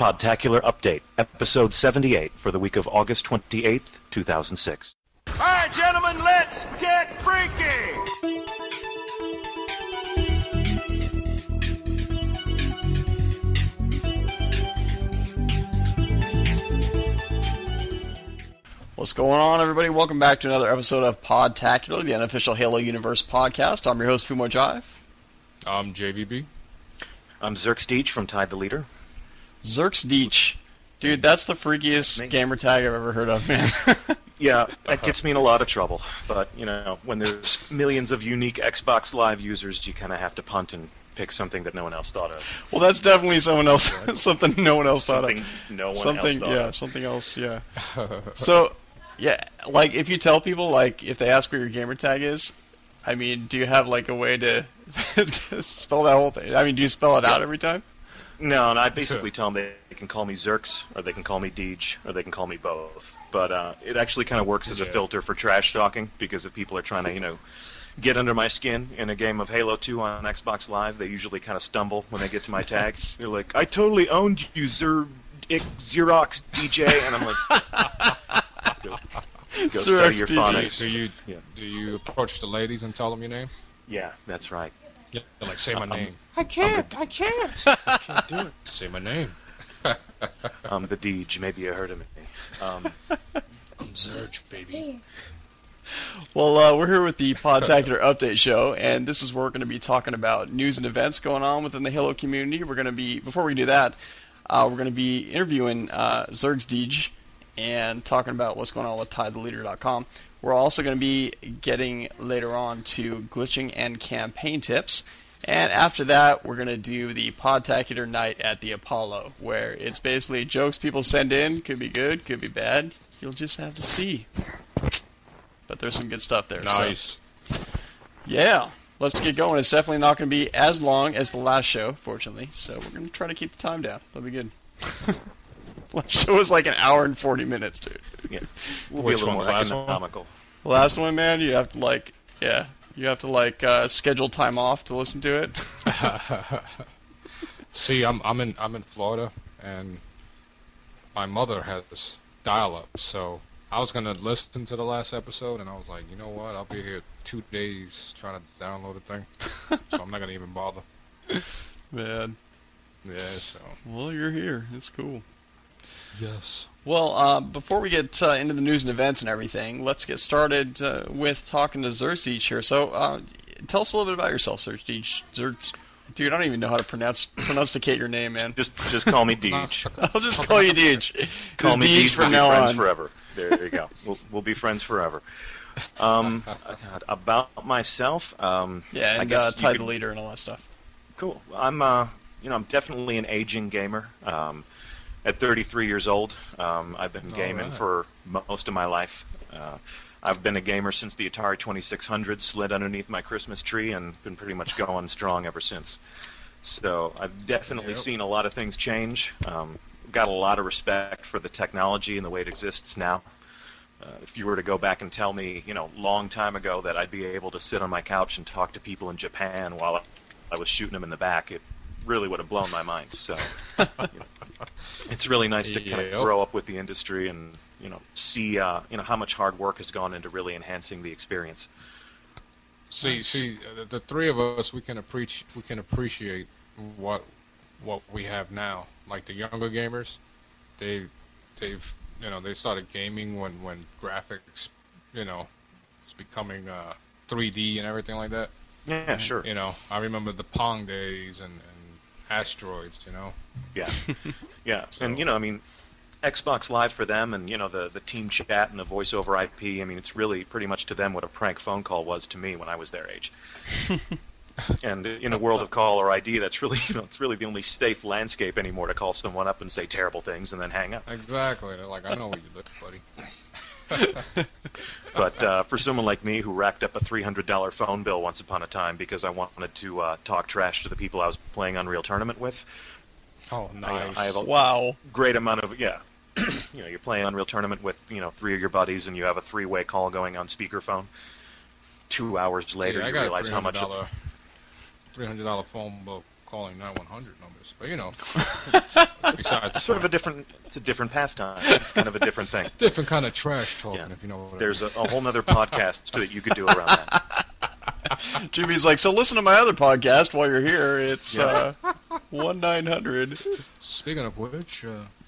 Podtacular Update, Episode 78 for the week of August 28th, 2006. All right, gentlemen, let's get freaky! What's going on, everybody? Welcome back to another episode of Podtacular, the unofficial Halo Universe podcast. I'm your host, Fumo Jive. I'm JVB. I'm Zerx Deech from Tide the Leader. Zerx Deech. Dude, that's the freakiest gamer tag I've ever heard of, man. Yeah, that gets me in a lot of trouble. But, you know, when there's millions of unique Xbox Live users, you kind of have to punt and pick something that no one else thought of. Well, that's definitely someone else, something no one else thought of. Something else, yeah. So, yeah, like, if you tell people, like, if they ask what your gamer tag is, I mean, do you have, like, a way to, to spell that whole thing? I mean, do you spell it out every time? No, and I basically tell them they can call me Zerx, or they can call me Deej, or they can call me both. But it actually kind of works as a filter for trash talking, because if people are trying to, you know, get under my skin in a game of Halo 2 on Xbox Live, they usually kind of stumble when they get to my tag. They're like, I totally owned you, Xerox DJ, and I'm like, go study your phonics. Do you approach the ladies and tell them your name? Yeah, that's right. Yeah, like, say my name. I can't do it. Say my name. I'm the Deej. Maybe you heard of me. I'm Zerg, baby. Well, we're here with the Podtacular Update Show, and this is where we're going to be talking about news and events going on within the Halo community. We're going to be, before we do that, we're going to be interviewing Zerx Deej and talking about what's going on with TideTheLeader.com. We're also going to be getting later on to glitching and campaign tips. And after that, we're going to do the Podtacular Night at the Apollo, where it's basically jokes people send in. Could be good, could be bad. You'll just have to see. But there's some good stuff there. Nice. So, yeah, let's get going. It's definitely not going to be as long as the last show, fortunately. So we're going to try to keep the time down. That'll be good. Last show was like an hour and 40 minutes, dude. Yeah, we'll be a little more economical. The last one, man, you have to schedule time off to listen to it. See, I'm in Florida, and my mother has dial-up, so I was gonna listen to the last episode, and I was like, you know what? I'll be here 2 days trying to download the thing, so I'm not gonna even bother. Man. Yeah. So. Well, you're here. It's cool. Yes. Well, before we get into the news and events and everything, let's get started with talking to Zerx Deej here. So, tell us a little bit about yourself, Zerx Deej. Dude, I don't even know how to pronunciate your name, man. Just call me Deej. I'll just call you Deej. Call me Deej from now friends on. Forever. There you go. We'll be friends forever. About myself, yeah, and I guess Tide the Leader and all that stuff. Cool. I'm definitely an aging gamer. At 33 years old, I've been gaming for most of my life. I've been a gamer since the Atari 2600 slid underneath my Christmas tree and been pretty much going strong ever since. So I've definitely seen a lot of things change. Got a lot of respect for the technology and the way it exists now. If you were to go back and tell me, long time ago that I'd be able to sit on my couch and talk to people in Japan while I was shooting them in the back, it really would have blown my mind. So it's really nice to kind of grow up with the industry and see how much hard work has gone into really enhancing the experience. See, the three of us, we can appreciate what we have now. Like the younger gamers, they started gaming when graphics it's becoming 3D and everything like that. Yeah, sure. I remember the Pong days and Asteroids, Yeah. Yeah. So, and, Xbox Live for them and, the team chat and the voice over IP, it's really pretty much to them what a prank phone call was to me when I was their age. And in a world of caller ID, that's really, it's really the only safe landscape anymore to call someone up and say terrible things and then hang up. Exactly. They're like, I know where you live, buddy. But for someone like me who racked up a $300 phone bill once upon a time because I wanted to talk trash to the people I was playing Unreal Tournament with. Oh, nice. I have a great amount of, you're playing Unreal Tournament with, 3 of your buddies and you have a 3-way call going on speakerphone. 2 hours later, you realize how much... $300 phone bill calling 911 numbers. But besides It's sort of a different. It's a different pastime. It's kind of a different thing. different kind of trash talking, Yeah. if you know what There's I a whole nother podcast that you could do around that. Jimmy's like, so listen to my other podcast while you're here. It's 1-900. mean. Speaking of which,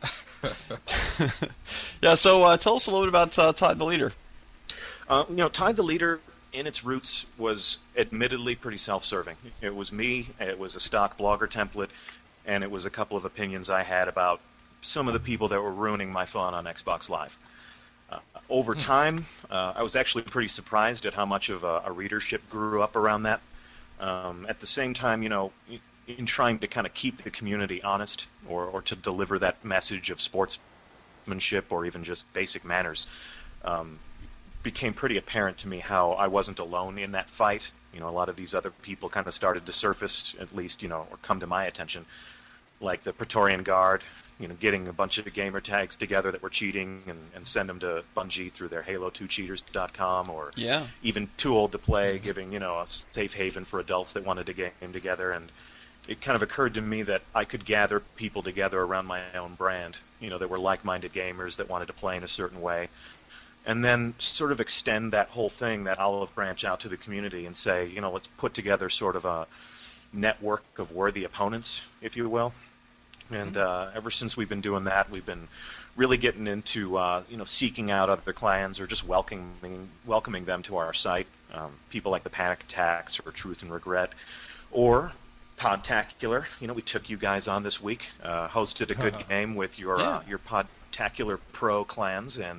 Yeah, so tell us a little bit about Tide the Leader. Tide the Leader, in its roots, was admittedly pretty self-serving. It was me, it was a stock blogger template, and it was a couple of opinions I had about some of the people that were ruining my fun on Xbox Live. Over time, I was actually pretty surprised at how much of a readership grew up around that. At the same time, in trying to kind of keep the community honest or to deliver that message of sportsmanship or even just basic manners, became pretty apparent to me how I wasn't alone in that fight. A lot of these other people kind of started to surface, at least, or come to my attention, like the Praetorian Guard, getting a bunch of gamer tags together that were cheating and send them to Bungie through their Halo2cheaters.com, or even Too Old to Play, giving, a safe haven for adults that wanted to game together. And it kind of occurred to me that I could gather people together around my own brand, that were like-minded gamers that wanted to play in a certain way, and then sort of extend that whole thing, that olive branch, out to the community and say, let's put together sort of a network of worthy opponents, if you will. And ever since we've been doing that, we've been really getting into seeking out other clans or just welcoming them to our site. People like the Panic Attacks or Truth and Regret, or Podtacular. We took you guys on this week, hosted a good game with your Podtacular Pro clans, and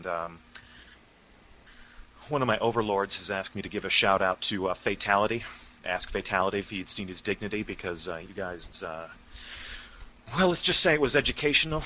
one of my overlords has asked me to give a shout out to Fatality. Ask Fatality if he'd seen his dignity, because you guys. Well, let's just say it was educational.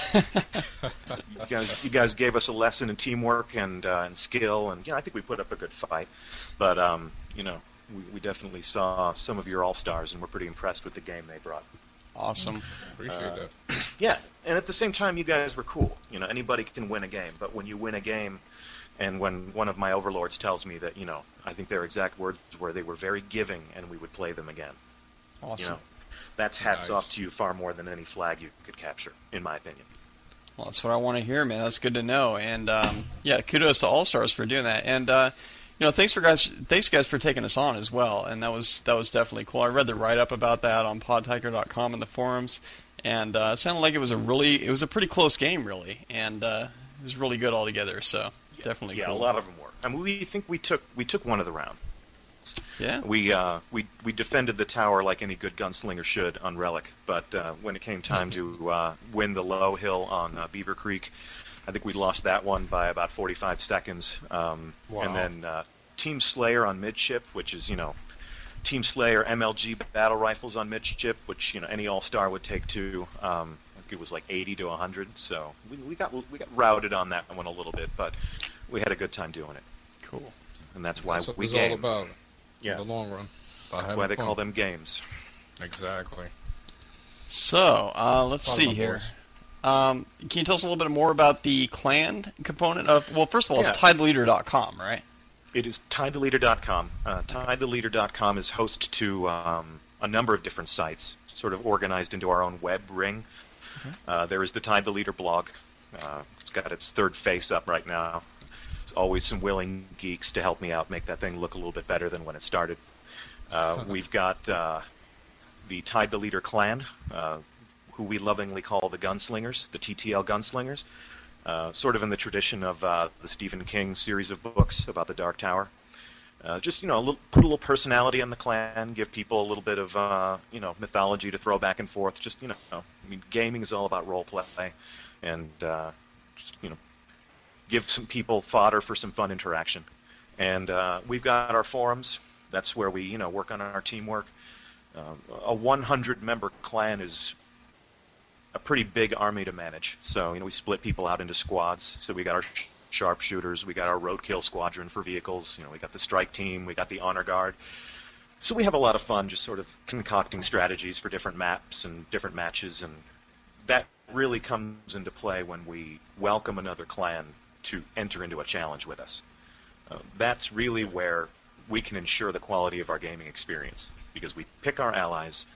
You guys gave us a lesson in teamwork and skill, and I think we put up a good fight. But we definitely saw some of your all-stars, and we're pretty impressed with the game they brought. Awesome. appreciate that. Yeah, and at the same time, you guys were cool. Anybody can win a game, but when you win a game, and when one of my overlords tells me that, I think their exact words were they were very giving, and we would play them again. Awesome. That's hats Nice. off to you far more than any flag you could capture, in my opinion. Well, that's what I want to hear, man. That's good to know. And kudos to All Stars for doing that. And thanks guys for taking us on as well. And that was definitely cool. I read the write up about that on podtiger.com in the forums, and it sounded like it was a pretty close game, really, and it was really good altogether. So definitely Yeah, cool. a lot of them were. I mean, we think we took one of the rounds. Yeah. We defended the tower like any good gunslinger should on Relic, but when it came time to win the low hill on Beaver Creek, I think we lost that one by about 45 seconds. Wow. And then Team Slayer on midship, which is Team Slayer MLG battle rifles on midship, which any all-star would take two. I think it was like 80 to 100. So we got routed on that one a little bit, but we had a good time doing it. Cool. And that's why That's what we it's all game. about. Yeah. In the long run. That's why they call them games. Exactly. So let's Follow see my here. voice. Can you tell us a little bit more about the clan component of? Well, first of all, it's TideTheLeader.com, right? It is TideTheLeader.com. TideTheLeader.com is host to a number of different sites, sort of organized into our own web ring. There is the Tide the Leader blog. It's got its third face up right now. There's always some willing geeks to help me out, make that thing look a little bit better than when it started. We've got the Tide the Leader clan, who we lovingly call the Gunslingers, the TTL Gunslingers, sort of in the tradition of the Stephen King series of books about the Dark Tower. Just put a little personality on the clan, give people a little bit of mythology to throw back and forth. Just gaming is all about role play, and just give some people fodder for some fun interaction. And we've got our forums. That's where we work on our teamwork. A 100-member clan is a pretty big army to manage. So we split people out into squads. So we got our sharpshooters, we got our roadkill squadron for vehicles, we got the strike team, we got the honor guard. So we have a lot of fun just sort of concocting strategies for different maps and different matches, and that really comes into play when we welcome another clan to enter into a challenge with us. That's really where we can ensure the quality of our gaming experience, because we pick our allies,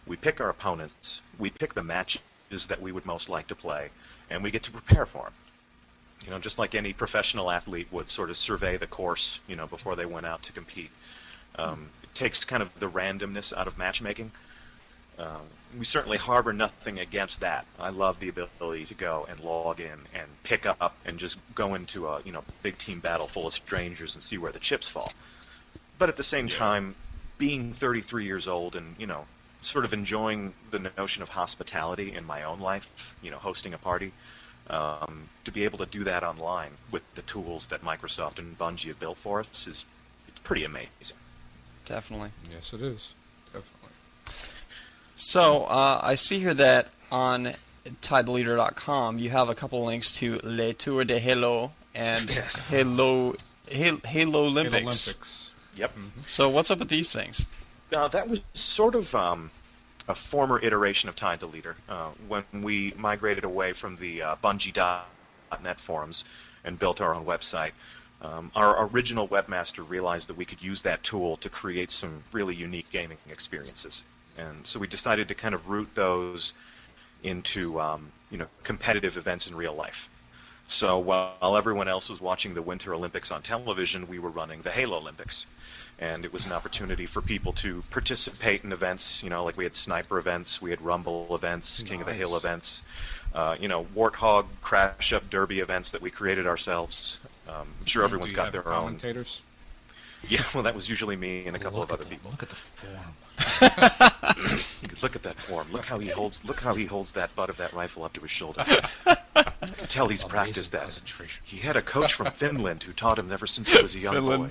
We pick our opponents. We pick the matches that we would most like to play, and we get to prepare for them. You know, just like any professional athlete would sort of survey the course, you know, before they went out to compete. It takes kind of the randomness out of matchmaking. We certainly harbor nothing against that. I love the ability to go and log in and pick up and just go into a big team battle full of strangers and see where the chips fall. But at the same time, being 33 years old and sort of enjoying the notion of hospitality in my own life, hosting a party, to be able to do that online with the tools that Microsoft and Bungie have built for us it's pretty amazing. Definitely. Yes, it is. Definitely. So, I see here that on TideTheLeader.com you have a couple links to Le Tour de Halo and Halo Olympics. Yep. So what's up with these things? That was sort of a former iteration of Tide the Leader. When we migrated away from the Bungie.net forums and built our own website, our original webmaster realized that we could use that tool to create some really unique gaming experiences. And so we decided to kind of root those into competitive events in real life. So while everyone else was watching the Winter Olympics on television, we were running the Halo Olympics. And it was an opportunity for people to participate in events, like we had sniper events, we had Rumble events, King of the Hill events, Warthog Crash Up Derby events that we created ourselves. I'm sure everyone's got their own. Commentators? Yeah, well, that was usually me and a couple of other people. Look at the form. Look at that form. Look how he holds that butt of that rifle up to his shoulder. You can tell he's practiced that. He had a coach from Finland who taught him ever since he was a young boy.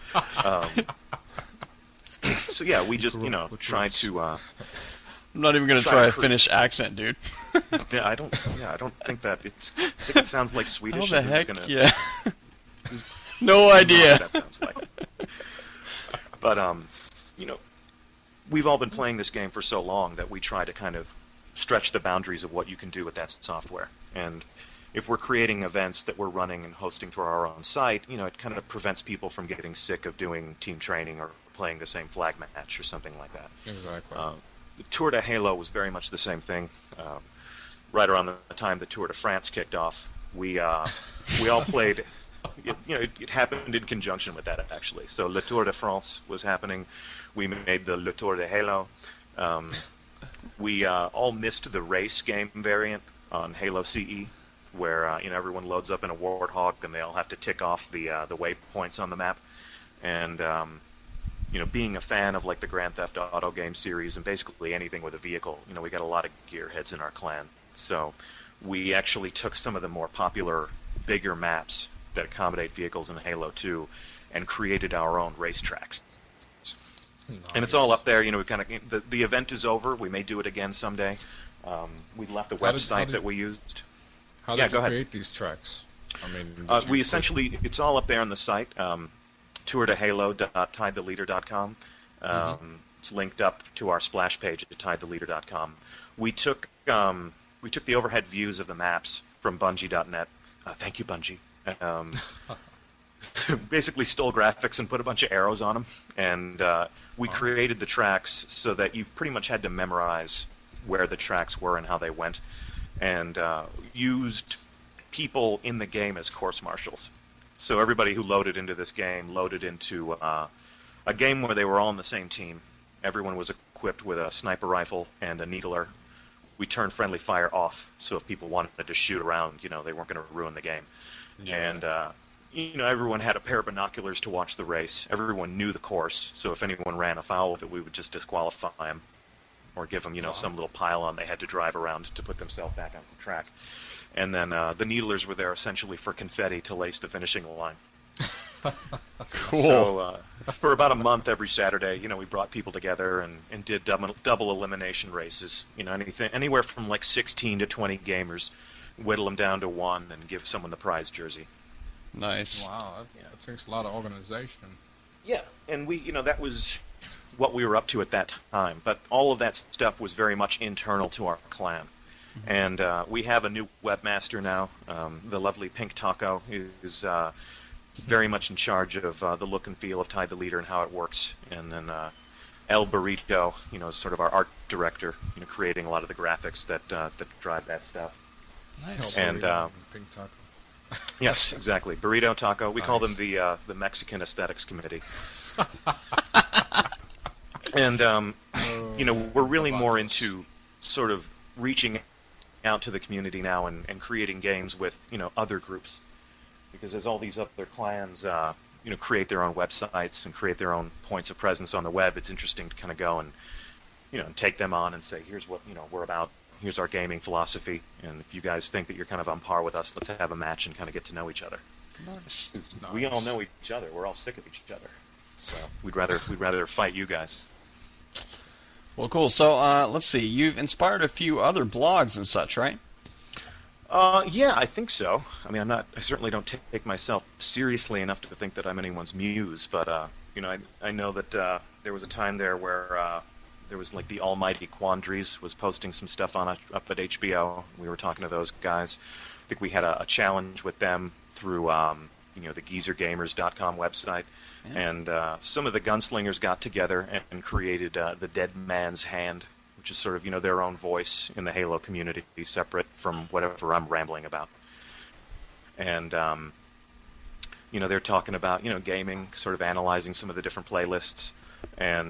So yeah, we just try to. I'm not even gonna try a Finnish accent, dude. I don't think that I think it sounds like Swedish. How the heck? Yeah. No idea. What that sounds like. But we've all been playing this game for so long that we try to kind of stretch the boundaries of what you can do with that software. And if we're creating events that we're running and hosting through our own site, it kind of prevents people from getting sick of doing team training or playing the same flag match or something like that. Exactly. The Tour de Halo was very much the same thing. Right around the time the Tour de France kicked off, we all played. It happened in conjunction with that, actually. So Le Tour de France was happening. We made the Le Tour de Halo. We all missed the race game variant on Halo CE, where everyone loads up in a Warthog and they all have to tick off the waypoints on the map. And being a fan of like the Grand Theft Auto game series and basically anything with a vehicle, we got a lot of gearheads in our clan. So we actually took some of the more popular, bigger maps that accommodate vehicles in Halo 2 and created our own racetracks. Nice. And it's all up there. We kind of the event is over. We may do it again someday. We left the website that we used. How did you create these tracks? I mean, we essentially it's all up there on the site. tourtodehalo.tidetheleader.com. It's linked up to our splash page at tidetheleader.com. We took the overhead views of the maps from Bungie.net. Thank you, Bungie. Basically stole graphics and put a bunch of arrows on them, and we created the tracks so that you pretty much had to memorize where the tracks were and how they went, and used people in the game as course marshals. So everybody who loaded into this game loaded into a game where they were all on the same team. Everyone was equipped with a sniper rifle and a needler. We turned friendly fire off, so if people wanted to shoot around, they weren't going to ruin the game. Yeah. And everyone had a pair of binoculars to watch the race. Everyone knew the course, so if anyone ran afoul of it, we would just disqualify them or give them, some little pylon they had to drive around to put themselves back on the track. And then the needlers were there essentially for confetti to lace the finishing line. Cool. So for about a month every Saturday, we brought people together and did double elimination races. Anywhere from like 16 to 20 gamers, whittle them down to one and give someone the prize jersey. Nice. Wow, that takes a lot of organization. Yeah, and we, that was what we were up to at that time. But all of that stuff was very much internal to our clan. And we have a new webmaster now, the lovely Pink Taco, who's very much in charge of the look and feel of Tide the Leader and how it works. And then El Burrito, is sort of our art director, creating a lot of the graphics that drive that stuff. Nice. And Pink Taco. yes, exactly, Burrito Taco. We call them Nice. the Mexican Aesthetics Committee. And we're really more into sort of reaching out to the community now and creating games with other groups, because as all these other clans create their own websites and create their own points of presence on the web, it's interesting to kind of go and take them on and say, here's what we're about, here's our gaming philosophy, and if you guys think that you're kind of on par with us, let's have a match and kind of get to know each other. Nice. We all know each other. We're all sick of each other, so we'd rather fight you guys. Well, cool. So let's see. You've inspired a few other blogs and such, right? Yeah, I think so. I mean, I certainly don't take myself seriously enough to think that I'm anyone's muse, but I know that there was a time there where there was like the Almighty Quandaries was posting some stuff up at HBO. We were talking to those guys. I think we had a challenge with them through the geezergamers.com website. Yeah. And some of the gunslingers got together and created the Dead Man's Hand, which is sort of their own voice in the Halo community, separate from whatever I'm rambling about. And they're talking about gaming, sort of analyzing some of the different playlists, and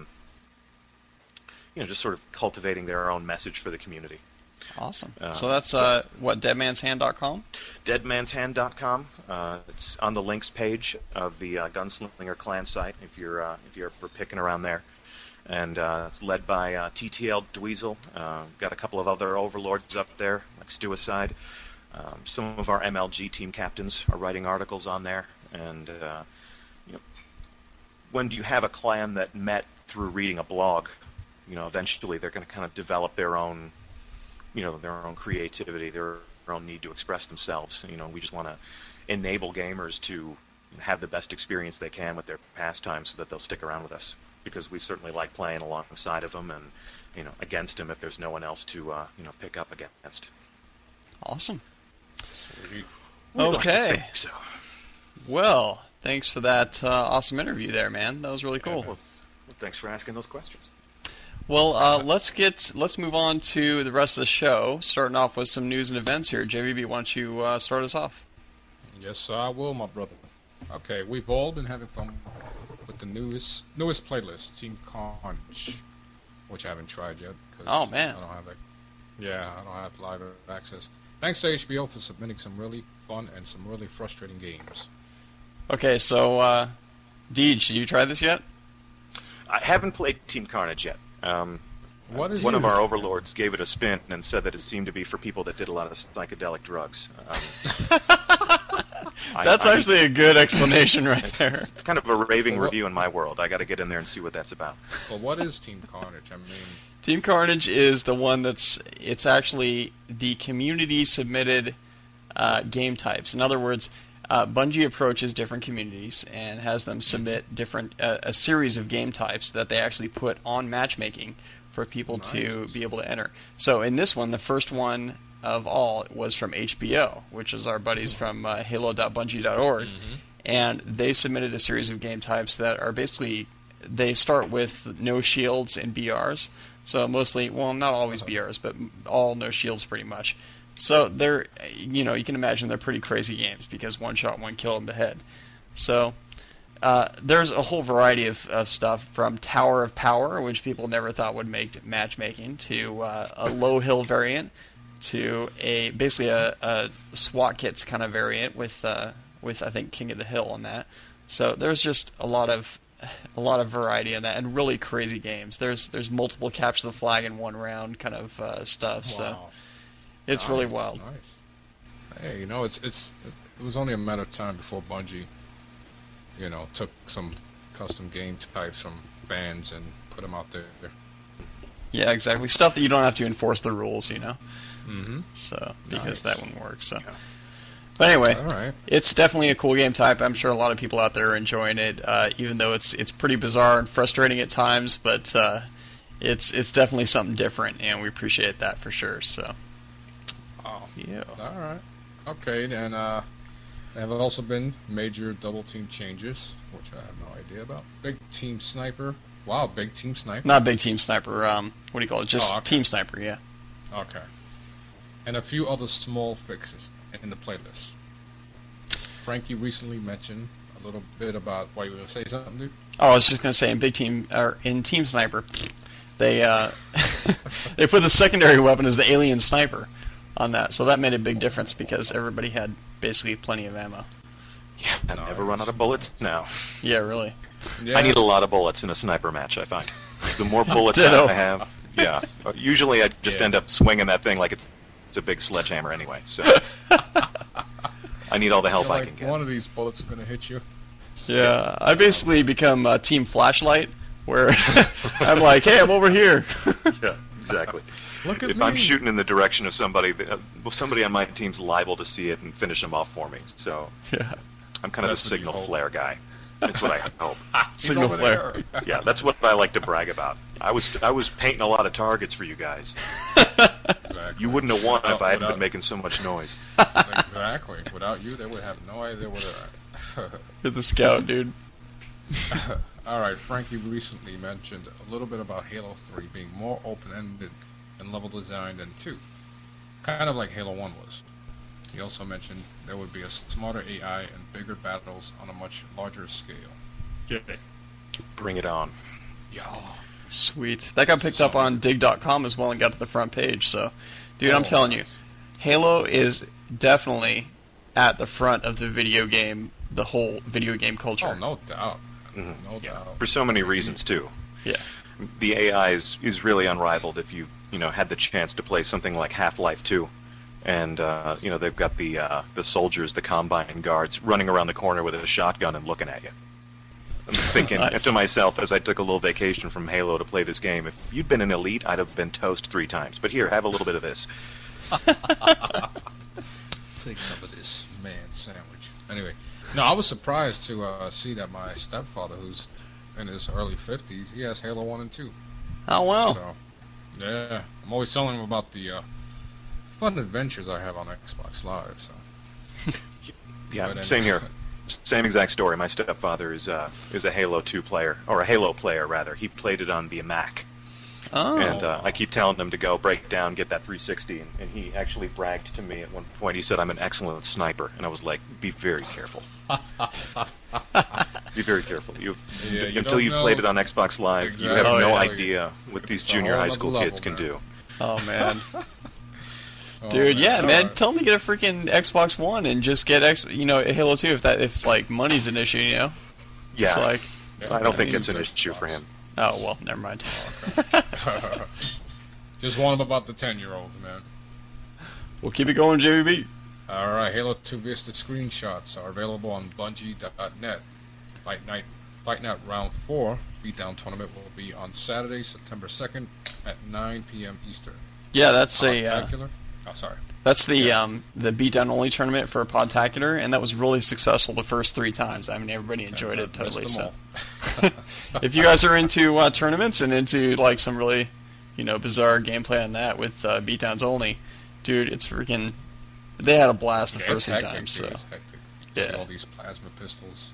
just sort of cultivating their own message for the community. Awesome. So that's what, deadmanshand.com? Deadmanshand.com. It's on the links page of the Gunslinger clan site if you're ever picking around there. And it's led by TTL Dweezil. Got a couple of other overlords up there, like Stuicide. Some of our MLG team captains are writing articles on there. And when you have a clan that met through reading a blog, eventually they're going to kind of develop their own creativity, their own need to express themselves. We just want to enable gamers to have the best experience they can with their pastimes so that they'll stick around with us, because we certainly like playing alongside of them and against them if there's no one else to pick up against. Awesome. We'd Okay. like to think so. Well, thanks for that awesome interview there, man. That was really cool. Well, thanks for asking those questions. Well, let's move on to the rest of the show, starting off with some news and events here. JVB, why don't you start us off? Yes, I will, my brother. Okay, we've all been having fun with the newest playlist, Team Carnage, which I haven't tried yet. Oh, man. I don't have I don't have live access. Thanks to HBO for submitting some really fun and some really frustrating games. Okay, so, Deej, did you try this yet? I haven't played Team Carnage yet. What is One of our overlords gave it a spin and said that it seemed to be for people that did a lot of psychedelic drugs. That's actually a good explanation right there. It's kind of a raving review in my world. I got to get in there and see what that's about. Well, what is Team Carnage? I mean, Team Carnage is the one it's actually the community submitted game types. In other words, Bungie approaches different communities and has them submit different a series of game types that they actually put on matchmaking for people to be able to enter. So in this one, the first one of all was from HBO, which is our buddies from halo.bungie.org, and they submitted a series of game types that are basically, they start with no shields and BRs. So mostly, well, not always BRs, but all no shields pretty much. So they're, you can imagine they're pretty crazy games because one shot, one kill in the head. So there's a whole variety of stuff, from Tower of Power, which people never thought would make matchmaking, to a low hill variant, to basically a SWAT kits kind of variant with I think King of the Hill on that. So there's just a lot of variety in that, and really crazy games. There's multiple capture the flag in one round kind of stuff. wow. So it's really wild. Nice. Hey, it was only a matter of time before Bungie, took some custom game types from fans and put them out there. Yeah, exactly. Stuff that you don't have to enforce the rules, Mm-hmm. So, because Nice. that wouldn't work. So, but anyway, All right. it's definitely a cool game type. I'm sure a lot of people out there are enjoying it, even though it's pretty bizarre and frustrating at times. But it's definitely something different, and we appreciate that for sure. So, Oh, yeah. all right. Okay, then there have also been major double team changes, which I have no idea about. Big Team Sniper Wow, big team sniper. Not Big Team Sniper. What do you call it? Just okay. Team Sniper. Yeah. Okay. And a few other small fixes in the playlist. Frankie recently mentioned a little bit about why you were going to say something, dude. Oh, I was just gonna say in Team Sniper, they they put the secondary weapon as the alien sniper on that, so that made a big difference because everybody had basically plenty of ammo. Yeah, I never run out of bullets now. Yeah, really. Yeah. I need a lot of bullets in a sniper match, I find. The more bullets Ditto. I have, yeah. Usually I just end up swinging that thing like it's a big sledgehammer anyway, so... I need all the help You're I like, can get. one of these bullets is going to hit you. Yeah, I basically become Team Flashlight, where I'm like, hey, I'm over here. Yeah, exactly. Look at If me. I'm shooting in the direction of somebody, somebody on my team's liable to see it and finish them off for me. So Yeah, I'm kind of That's the what you signal hope. flare guy. That's what I hope. He's signal over flare. there. Yeah, that's what I like to brag about. I was painting a lot of targets for you guys. Exactly. You wouldn't have won if I hadn't Without- been making so much noise. Exactly. Without you, they would have no idea what they're at. you're the scout, dude. All right, Frankie recently mentioned a little bit about Halo 3 being more open-ended and level design than 2, kind of like Halo 1 was. He also mentioned there would be a smarter AI and bigger battles on a much larger scale. Bring it on. Yeah. Sweet. That got picked up on dig.com as well and got to the front page, so... Dude, I'm Oh, telling you, nice. Halo is definitely at the front of the whole video game culture. Oh, no doubt. Mhm. No doubt. For so many reasons, too. Yeah. The AI is really unrivaled if you had the chance to play something like Half-Life 2. And, they've got the soldiers, the Combine guards, running around the corner with a shotgun and looking at you. I'm thinking Nice. to myself as I took a little vacation from Halo to play this game, if you'd been an elite, I'd have been toast 3 times. But here, have a little bit of this. Take some of this man sandwich. Anyway, no, I was surprised to see that my stepfather, who's in his early 50s, he has Halo 1 and 2. Oh, wow. So, yeah, I'm always telling him about the fun adventures I have on Xbox Live. So, Yeah, But same anyway. here. Same exact story. My stepfather is a Halo 2 player, or a Halo player rather. He played it on the Mac, Oh. and I keep telling him to go break down, get that 360, and he actually bragged to me at one point. He said, "I'm an excellent sniper," and I was like, "Be very careful. Be very careful. Yeah, you Until don't you've know- played it on Xbox Live, you have Exactly. no Oh, yeah. idea what these It's a junior whole high other school level, kids can man. do." Oh, man. Oh, Dude, yeah, man. Alright. Tell him to get a freaking Xbox One and just get Halo 2 if like money's an issue, Yeah, It's like, Yeah, I don't think he it's an needs issue for Xbox. him. oh, well, never mind. Just warn him about the 10-year-olds, man. We'll keep it going, JVB. All right, Halo 2 Vista screenshots are available on Bungie.net. Fight Night Round 4 Beatdown Tournament will be on Saturday, September 2nd at 9 p.m. Eastern. Yeah, that's Podtacular? Oh, sorry. that's the beatdown only tournament for Podtacular, and that was really successful the first 3 times. I mean, everybody enjoyed it totally. Missed them So, if you guys are into tournaments and into like some really, bizarre gameplay on that with beatdowns only, dude, it's freaking. They had a blast the Yeah, first it's 3 hectic, times. dude, So it's hectic. Yeah. See all these plasma pistols.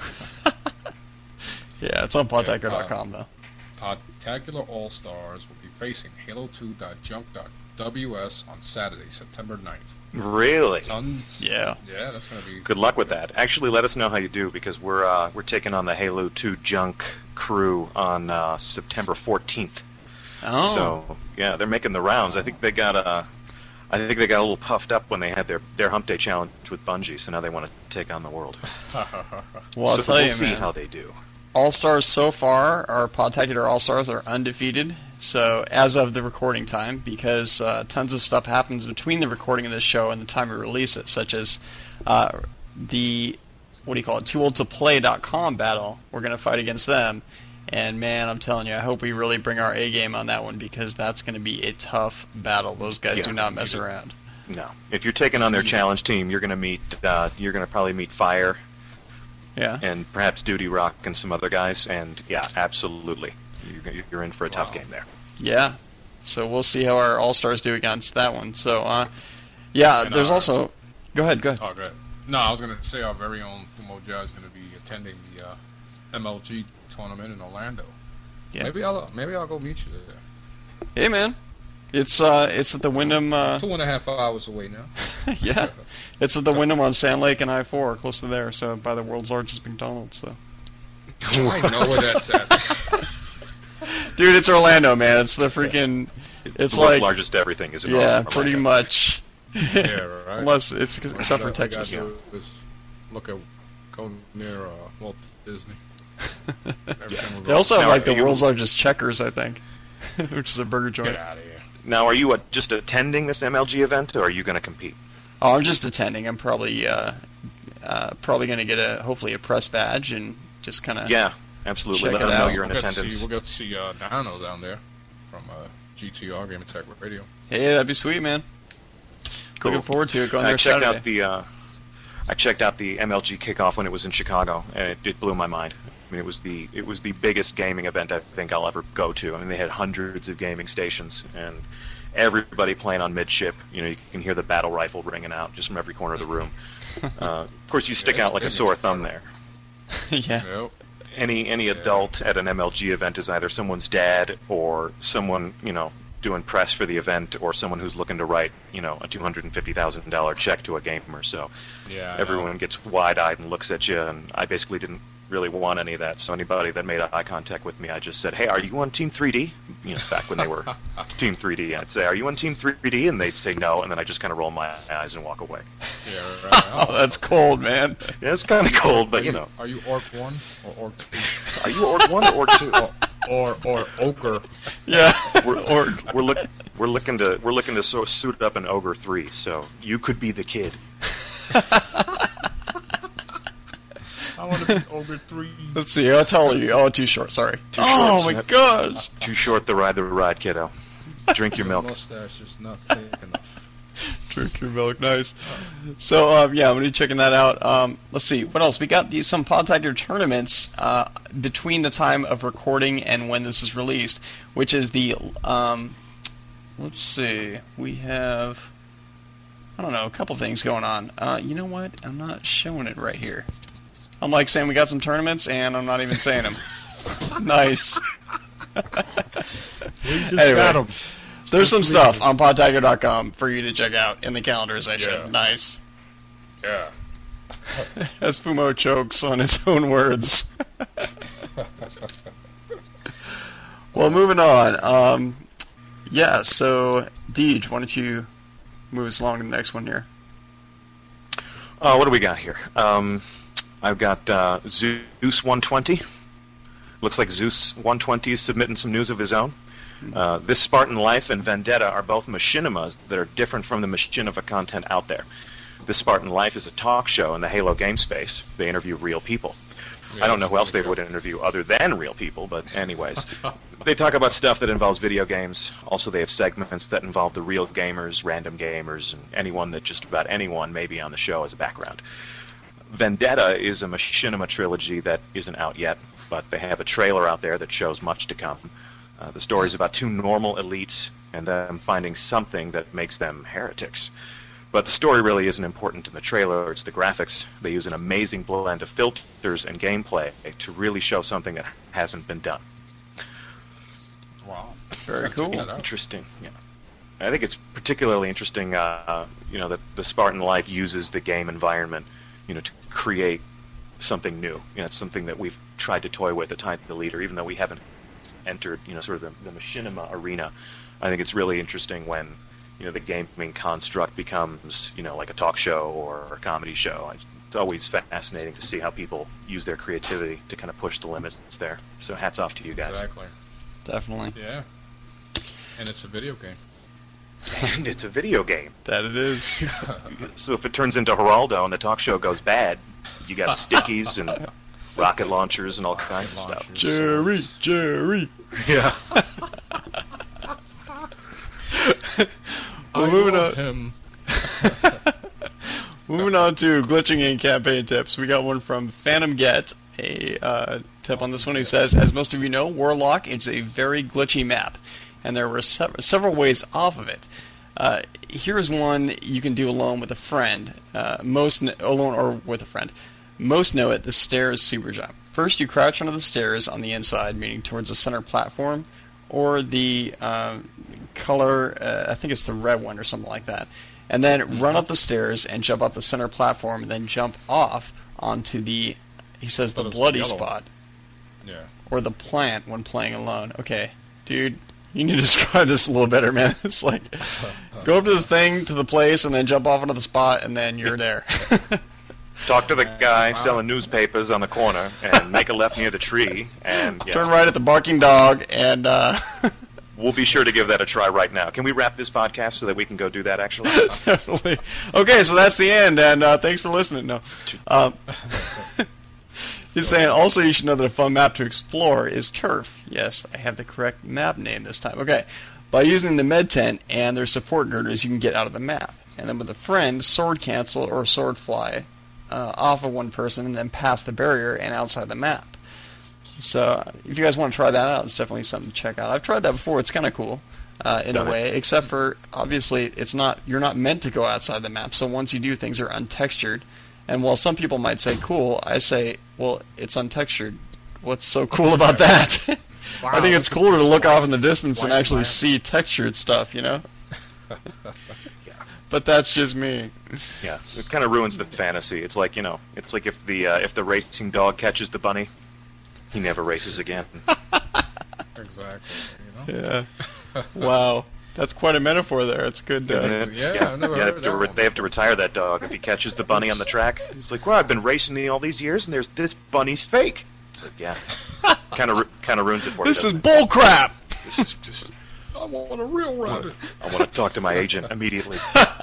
yeah, it's on Podtacular.com though. Podtacular All-Stars will be facing Halo2.junk.ws on Saturday, September 9th. Really? Tons. Yeah. Yeah, that's going to be... Good luck with that. Actually, let us know how you do because we're taking on the Halo 2 Junk crew on September 14th. Oh, So yeah, they're making the rounds. I think they got a little puffed up when they had their Hump Day challenge with Bungie. So now they want to take on the world. well, I'll so tell we'll you, see man. how they do. All-Stars so far, our Podtacular All-Stars are undefeated. So as of the recording time, because tons of stuff happens between the recording of this show and the time we release it, such as the, TooOldToPlay.com battle. We're going to fight against them. And man, I'm telling you, I hope we really bring our A game on that one because that's going to be a tough battle. Those guys Yeah. do not mess around. No, if you're taking on their challenge team, you're going to probably meet Fire Yeah. and perhaps Duty Rock and some other guys. And yeah, absolutely, you're in for a tough Wow. game there. Yeah. So we'll see how our All-Stars do against that one. So, yeah, And there's our- also... Go ahead. Oh, good. No, I was going to say our very own Fumoja is going to be attending the MLG tournament in Orlando. Yeah. Maybe I'll go meet you there. Hey, man. It's at the Wyndham. 2.5 hours away now. Yeah, it's at the Wyndham on Sand Lake and I-4, close to there. So by the world's largest McDonald's. So. I know where that's at. Dude, it's Orlando, man. It's the freaking. It's the like largest everything is in yeah, Orlando. pretty much. Yeah, right. Unless it's except for All I Texas. gotta do is go near Walt Disney. Everything will They go- also have Now, like the are you- world's largest Checkers, I think, which is a burger joint. Get out of here. Now, are you just attending this MLG event, or are you going to compete? Oh, I'm just attending. I'm probably going to get hopefully a press badge and just kind of Yeah, absolutely. Check Let it them know out. you're in We'll get to attendance. see, we'll get to see Dano down there from GTR Game Attack Radio. Hey, that'd be sweet, man. Cool. Looking forward to it. Going I there checked Saturday. I checked out the MLG kickoff when it was in Chicago, and it blew my mind. I mean, it was the biggest gaming event I think I'll ever go to. I mean, they had hundreds of gaming stations and everybody playing on midship. You know, you can hear the battle rifle ringing out just from every corner of the room. Of course, you stick Yeah, out like a it's sore big. thumb there. Yeah. Yep. Any adult at an MLG event is either someone's dad or someone, you know, doing press for the event, or someone who's looking to write, you know, a $250,000 check to a gamer. So Yeah. I know. everyone gets wide-eyed and looks at you, and I basically didn't really want any of that. So anybody that made eye contact with me, I just said, "Hey, are you on Team 3D?" You know, back when they were Team 3D, I'd say, "Are you on Team 3D?" And they'd say no, and then I just kind of roll my eyes and walk away. Yeah, right. Oh, that's cold, man. Yeah, it's kind of cold, but you know, Are you Orc 1 or Orc 2? are you Orc 1 or Orc 2? Or Ogre? Yeah. We're looking to suit up an Ogre 3, so you could be the kid. I want to be Ogre 3. Let's see. How tall are you? Oh, too short. Sorry. Oh short, my Snap. gosh. Too short to ride the ride, kiddo. Drink your milk. Mustache is not thick enough. Drink your milk. Nice. So yeah, I'm gonna be checking that out. Let's see. What else? We got some Podtactor tournaments between the time of recording and when this is released, which is the let's see. We have I don't know, a couple things going on. You know what? I'm not showing it right here. I'm like saying we got some tournaments, and I'm not even saying them. Nice. We just Anyway. got him. There's some stuff on podtiger.com for you to check out in the calendar section. Yeah. Nice. Yeah. As Fumo chokes on his own words. Well, moving on. Yeah, so, Deej, why don't you move us along to the next one here? What do we got here? I've got Zeus 120. Looks like Zeus 120 is submitting some news of his own. This Spartan Life and Vendetta are both machinimas that are different from the machinima content out there. This Spartan Life is a talk show in the Halo game space. They interview real people. I don't know who else they would interview other than real people, but anyways. They talk about stuff that involves video games. Also, they have segments that involve the real gamers, random gamers, and anyone that just about anyone may be on the show as a background. Vendetta is a machinima trilogy that isn't out yet, but they have a trailer out there that shows much to come. The story is about two normal elites and them finding something that makes them heretics. But the story really isn't important in the trailer, it's the graphics. They use an amazing blend of filters and gameplay to really show something that hasn't been done. Wow. Very cool. Check that out. Interesting, yeah. I think it's particularly interesting, that the Spartan Life uses the game environment, to create something new. It's something that we've tried to toy with at Time the Leader, even though we haven't entered, sort of the machinima arena. I think it's really interesting when, the gaming construct becomes, like a talk show or a comedy show. It's always fascinating to see how people use their creativity to kind of push the limits there. So hats off to you guys. Exactly. Definitely. Yeah. And it's a video game. And it's a video game. That it is. So if it turns into Geraldo and the talk show goes bad, you got stickies and rocket launchers and all kinds of stuff. Jerry. Yeah. Well, moving on. Him. Moving on to glitching in campaign tips. We got one from Phantom Get, a tip on this one, who says, as most of you know, Warlock is a very glitchy map, and there were several ways off of it. Here's one you can do alone with a friend. Alone or with a friend. Most know it, the stairs super jump. First, you crouch under the stairs on the inside, meaning towards the center platform, or the color, I think it's the red one or something like that. And then run up the stairs and jump up the center platform, and then jump off onto the, he says, the bloody spot. Yeah. Or the plant when playing alone. Okay, dude, you need to describe this a little better, man. It's like, go up to the thing, to the place, and then jump off onto the spot, and then you're there. Talk to the guy selling newspapers on the corner, and make a left near the tree, and turn right at the barking dog, and we'll be sure to give that a try right now. Can we wrap this podcast so that we can go do that, actually? Definitely. Okay, so that's the end, and thanks for listening. No. He's saying, also you should know that a fun map to explore is Turf. Yes, I have the correct map name this time. Okay. By using the med tent and their support girders, you can get out of the map. And then with a friend, sword cancel or sword fly off of one person and then past the barrier and outside the map. So if you guys want to try that out, it's definitely something to check out. I've tried that before. It's kind of cool in a way, except for, obviously, you're not meant to go outside the map. So once you do, things are untextured. And while some people might say cool, I say, well, it's untextured. What's so cool about that? Wow. I think it's cooler to look off in the distance and actually see textured stuff, you know? But that's just me. Yeah, it kind of ruins the fantasy. It's like, it's like if the racing dog catches the bunny, he never races again. Exactly. Yeah. Wow. That's quite a metaphor there. It's good. Yeah, I've never heard that they have to retire that dog if he catches the bunny on the track. He's like, well, I've been racing all these years, and there's this bunny's fake. It's like, yeah, kind of ruins it for you. This is bull crap. This is just. I want a real rabbit. I want to talk to my agent immediately.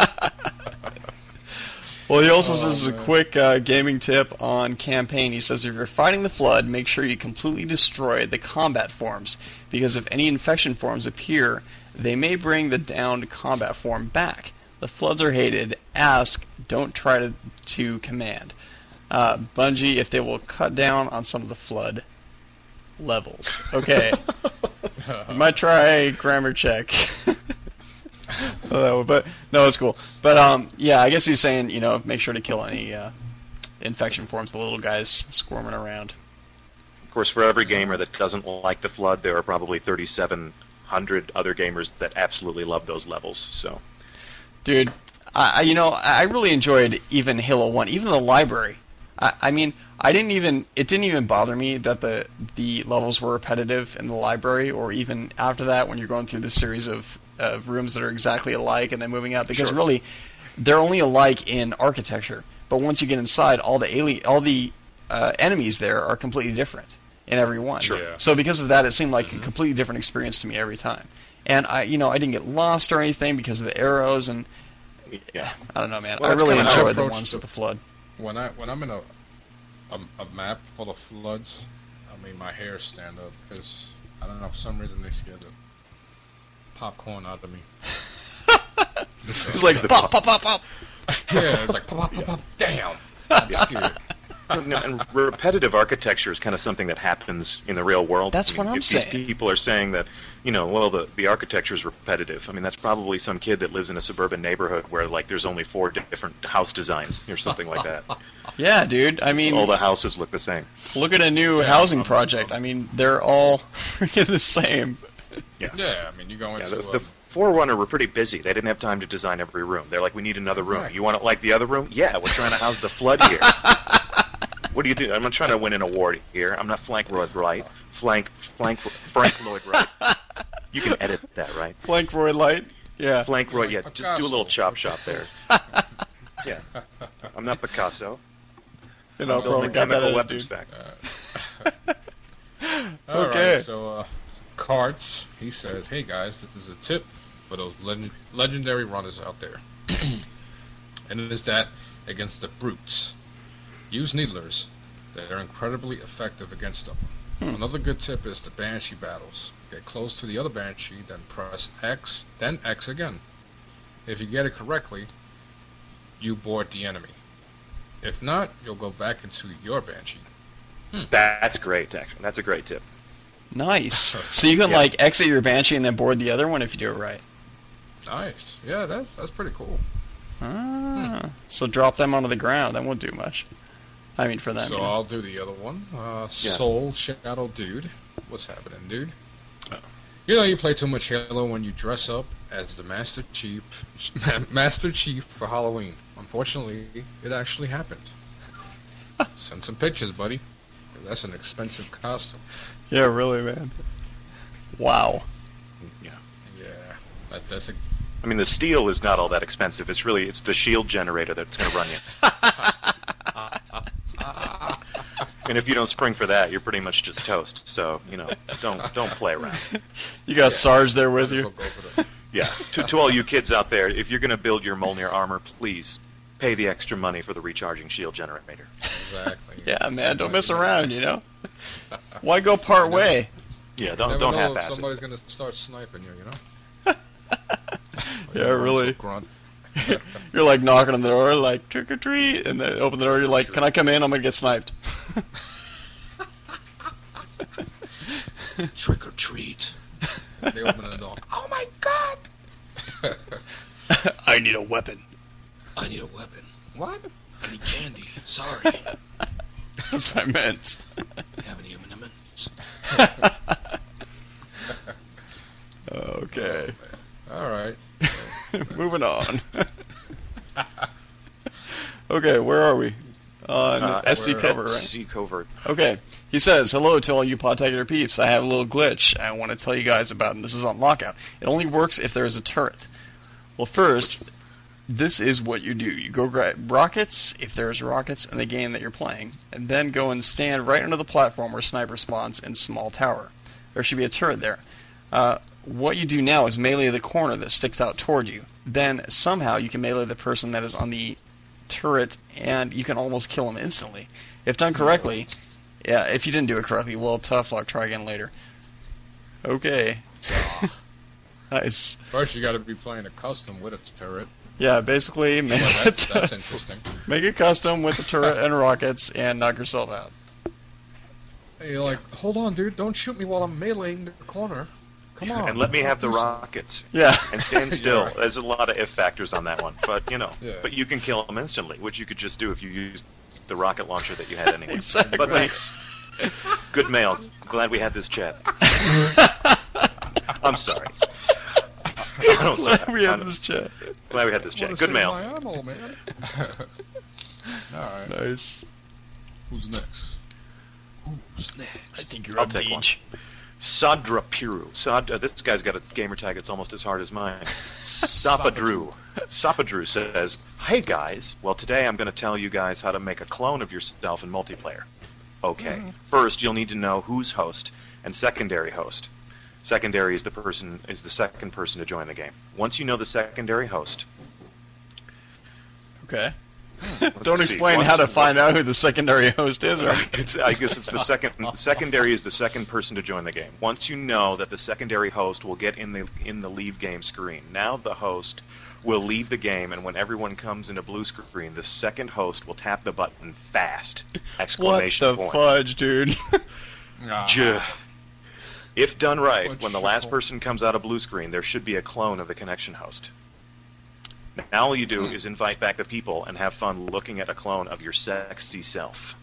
Well, he also says a quick gaming tip on campaign. He says if you're fighting the Flood, make sure you completely destroy the combat forms, because if any infection forms appear, they may bring the downed combat form back. The Floods are hated. Ask, don't try to command. Bungie, if they will cut down on some of the Flood levels. Okay. You might try grammar check. But no, it's cool. But yeah, I guess he's saying, make sure to kill any infection forms, the little guys squirming around. Of course, for every gamer that doesn't like the Flood, there are probably 3,700 other gamers that absolutely love those levels. So, dude, I really enjoyed even Halo 1, even the library. It didn't even bother me that the levels were repetitive in the library, or even after that when you're going through this series of rooms that are exactly alike and then moving up, because really they're only alike in architecture. But once you get inside, all the enemies there are completely different in every one. Sure. Yeah. So because of that, it seemed like a completely different experience to me every time. And I didn't get lost or anything because of the arrows, and I don't know, man. Well, I really enjoyed the ones with the Flood. When I'm in a map full of Floods, my hairs stand up because I don't know, for some reason they scared the popcorn out of me. It's like pop, pop, pop, pop. Yeah, it's like pop, pop, pop, pop. Damn. I'm scared. And repetitive architecture is kind of something that happens in the real world. That's what I'm saying. If these people are saying that, the architecture is repetitive, that's probably some kid that lives in a suburban neighborhood where, there's only 4 different house designs or something like that. Yeah, dude. All the houses look the same. Look at a new housing project. They're all freaking the same. Yeah. Yeah, you go into... The Forerunner were pretty busy. They didn't have time to design every room. They're like, we need another room. You want it like the other room? Yeah, we're trying to house the Flood here. What do you do? I'm not trying to win an award here. I'm not Frank Lloyd Wright. Frank Lloyd Wright. You can edit that, right? Frank Lloyd Wright? Yeah. Frank Lloyd, yeah. Just do a little chop shop there. Yeah. I'm not Picasso. I'm building a chemical weapons factory. Okay. Alright, so Carts, he says, hey guys, this is a tip for those legendary runners out there. And it is that against the brutes. Use needlers. They are incredibly effective against them. Another good tip is the Banshee battles. Get close to the other Banshee, then press X, then X again. If you get it correctly, you board the enemy. If not, you'll go back into your Banshee. That's great, actually. That's a great tip. Nice. So you can exit your Banshee and then board the other one if you do it right. Nice. Yeah, that's pretty cool. So drop them onto the ground. That won't do much. I mean, for them. So you know. I'll do the other one. Soul Shadow Dude. What's happening, dude? You know you play too much Halo when you dress up as the Master Chief for Halloween. Unfortunately, it actually happened. Send some pictures, buddy. That's an expensive costume. Yeah, really, man. Wow. Yeah. Yeah, that's a. I mean, the steel is not all that expensive. It's the shield generator that's going to run you. And if you don't spring for that, you're pretty much just toast. So, don't play around. You got Sarge there with you. Yeah. To all you kids out there, if you're going to build your Mjolnir armor, please pay the extra money for the recharging shield generator. Exactly. Yeah, man, don't mess around, Why go part way? Yeah, Don't don't know half-ass if it. somebody's going to start sniping you, Yeah, really. Grunt. You're like knocking on the door, like, trick or treat, and they open the door, you're like, can I come in? I'm going to get sniped. Trick or treat. They open the door. Oh my god! I need a weapon. I need a weapon. What? I need candy. Sorry. That's what I meant. Have any M&Ms? Okay. All right. Moving on. Okay, where are we? On SC Covert, right? SC Covert. Okay. He says, hello to all you Podtacular peeps. I have a little glitch I want to tell you guys about, and this is on Lockout. It only works if there is a turret. Well, first, this is what you do. You go grab rockets, if there's rockets in the game that you're playing, and then go and stand right under the platform where Sniper spawns in Small Tower. There should be a turret there. What you do now is melee the corner that sticks out toward you. Then, somehow, you can melee the person that is on the turret, and you can almost kill him instantly. If done correctly... Yeah, if you didn't do it correctly, well, tough luck. Try again later. Okay. Nice. First, you got to be playing a custom with a turret. Yeah, basically, make, That's interesting. make it custom with the turret and rockets and knock yourself out. Hey, you're like, hold on, dude. Don't shoot me while I'm meleeing the corner. Come on. And let me have the Do something. rockets. Yeah. And stand still. Yeah, right. There's a lot of if factors on that one. But, Yeah. but you can kill them instantly, which you could just do if you used the rocket launcher that you had anyway. Exactly. But thanks. Good mail. Glad we had this chat. I'm sorry. I don't say Glad that. we I had know. this chat. Glad we had this I wanna chat. Good save mail. my ammo, man. Alright. Nice. Who's next? Who's next? I think you're I'll up, take one. Deej. Sadra Piru. This guy's got a gamer tag that's almost as hard as mine. Sapadru. Sapadru says, "Hey guys, well today I'm going to tell you guys how to make a clone of yourself in multiplayer. Okay, first you'll need to know who's host and secondary host. Secondary is the second person to join the game. Once you know the secondary host, Okay. let's Don't see, explain once- how to find out who the secondary host is, right? I guess it's the second. Secondary is the second person to join the game. Once you know that the secondary host will get in the leave game screen, now the host will leave the game, and when everyone comes into blue screen, the second host will tap the button fast! What Exclamation the point. fudge, dude? J. If done right, Fudge when the last triple. person comes out of blue screen, there should be a clone of the connection host. Now all you do is invite back the people and have fun looking at a clone of your sexy self.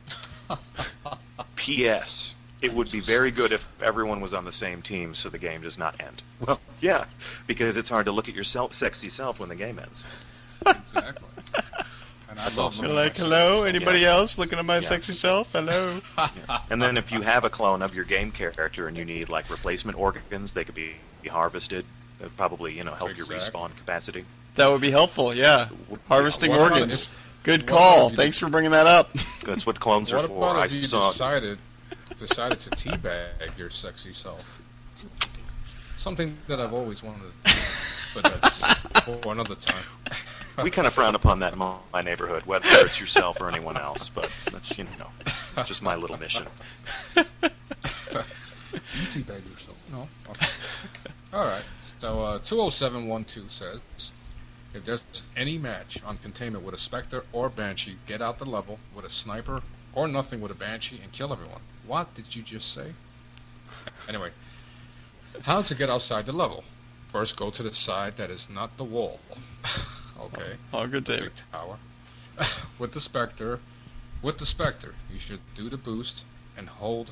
P.S. It would be very good if everyone was on the same team so the game does not end. Well, yeah, because it's hard to look at your sexy self when the game ends. Exactly. And That's love awesome. You're looking like, at hello? myself. Anybody Yeah. else looking at my sexy self? Hello? And then if you have a clone of your game character and you need like replacement organs, they could be harvested. That'd probably, help your Exactly. respawn capacity. That would be helpful, yeah. Harvesting What about organs. Good what call. about if you Thanks for bringing that up. That's what clones are What for. about I if you saw. decided to teabag your sexy self? Something that I've always wanted to do, but that's for another time. We kind of frown upon that in my neighborhood, whether it's yourself or anyone else. But that's it's just my little mission. You teabag yourself. No? Okay. Alright. So, 20712 says, if there's any match on Containment with a Spectre or Banshee, get out the level with a Sniper or nothing with a Banshee and kill everyone. What did you just say? Anyway, how to get outside the level. First, go to the side that is not the wall. Okay. Oh, good Big David. tower. With the Spectre, With the Spectre, you should do the boost and hold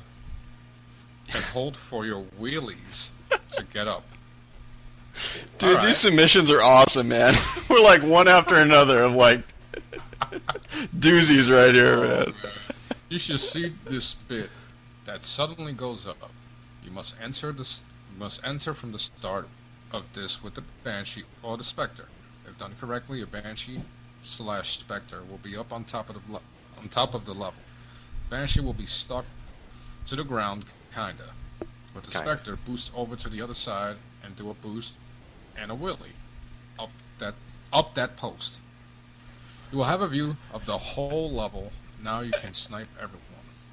for your wheelies to get up. Dude, All these right. submissions are awesome, man. We're like one after another of like doozies right here, man. You should see this bit that suddenly goes up. You must enter from the start of this with the Banshee or the Spectre. If done correctly, your Banshee/Spectre will be up on top of the level. Banshee will be stuck to the ground, kinda. But the Spectre boosts over to the other side and do a boost and a wheelie up that post. You will have a view of the whole level. Now you can snipe everyone.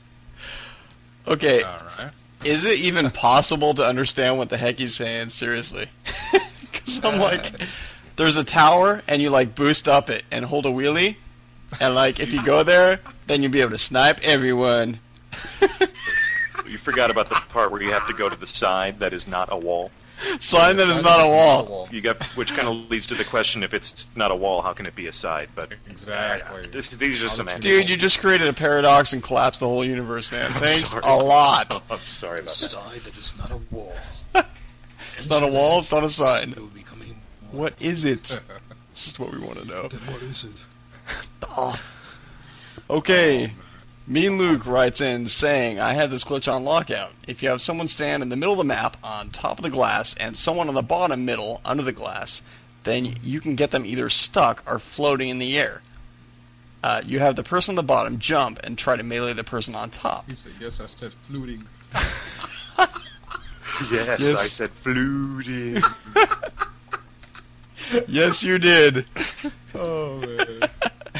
Okay, Alright. is it even possible to understand what the heck he's saying? Seriously. Because I'm like, there's a tower, and you like boost up it and hold a wheelie, and like if you go there, then you'll be able to snipe everyone. You forgot about the part where you have to go to the side that is not a wall. Sign that is not a wall. You got, which kind of leads to the question: if it's not a wall, how can it be a side? But Exactly. these are semantics. Dude, you just created a paradox and collapsed the whole universe, man. Thanks sorry. a lot. I'm sorry A about that. side that is not a wall. It's not a wall, it's not a sign. It will be coming. What is it? This is what we want to know. Then what is it? Okay. Mean Luke writes in saying, I had this glitch on Lockout. If you have someone stand in the middle of the map on top of the glass and someone on the bottom middle under the glass, then you can get them either stuck or floating in the air. You have the person on the bottom jump and try to melee the person on top. He said, yes, I said fluting. Yes, Yes. I said fluting. Yes, you did. Oh, man.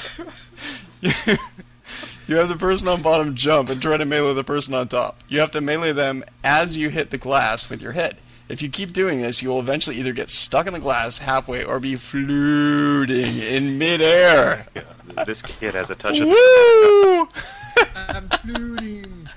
You have the person on bottom jump and try to melee the person on top. You have to melee them as you hit the glass with your head. If you keep doing this, you will eventually either get stuck in the glass halfway or be floating in midair. This kid has a touch of. Woo! I'm fluting.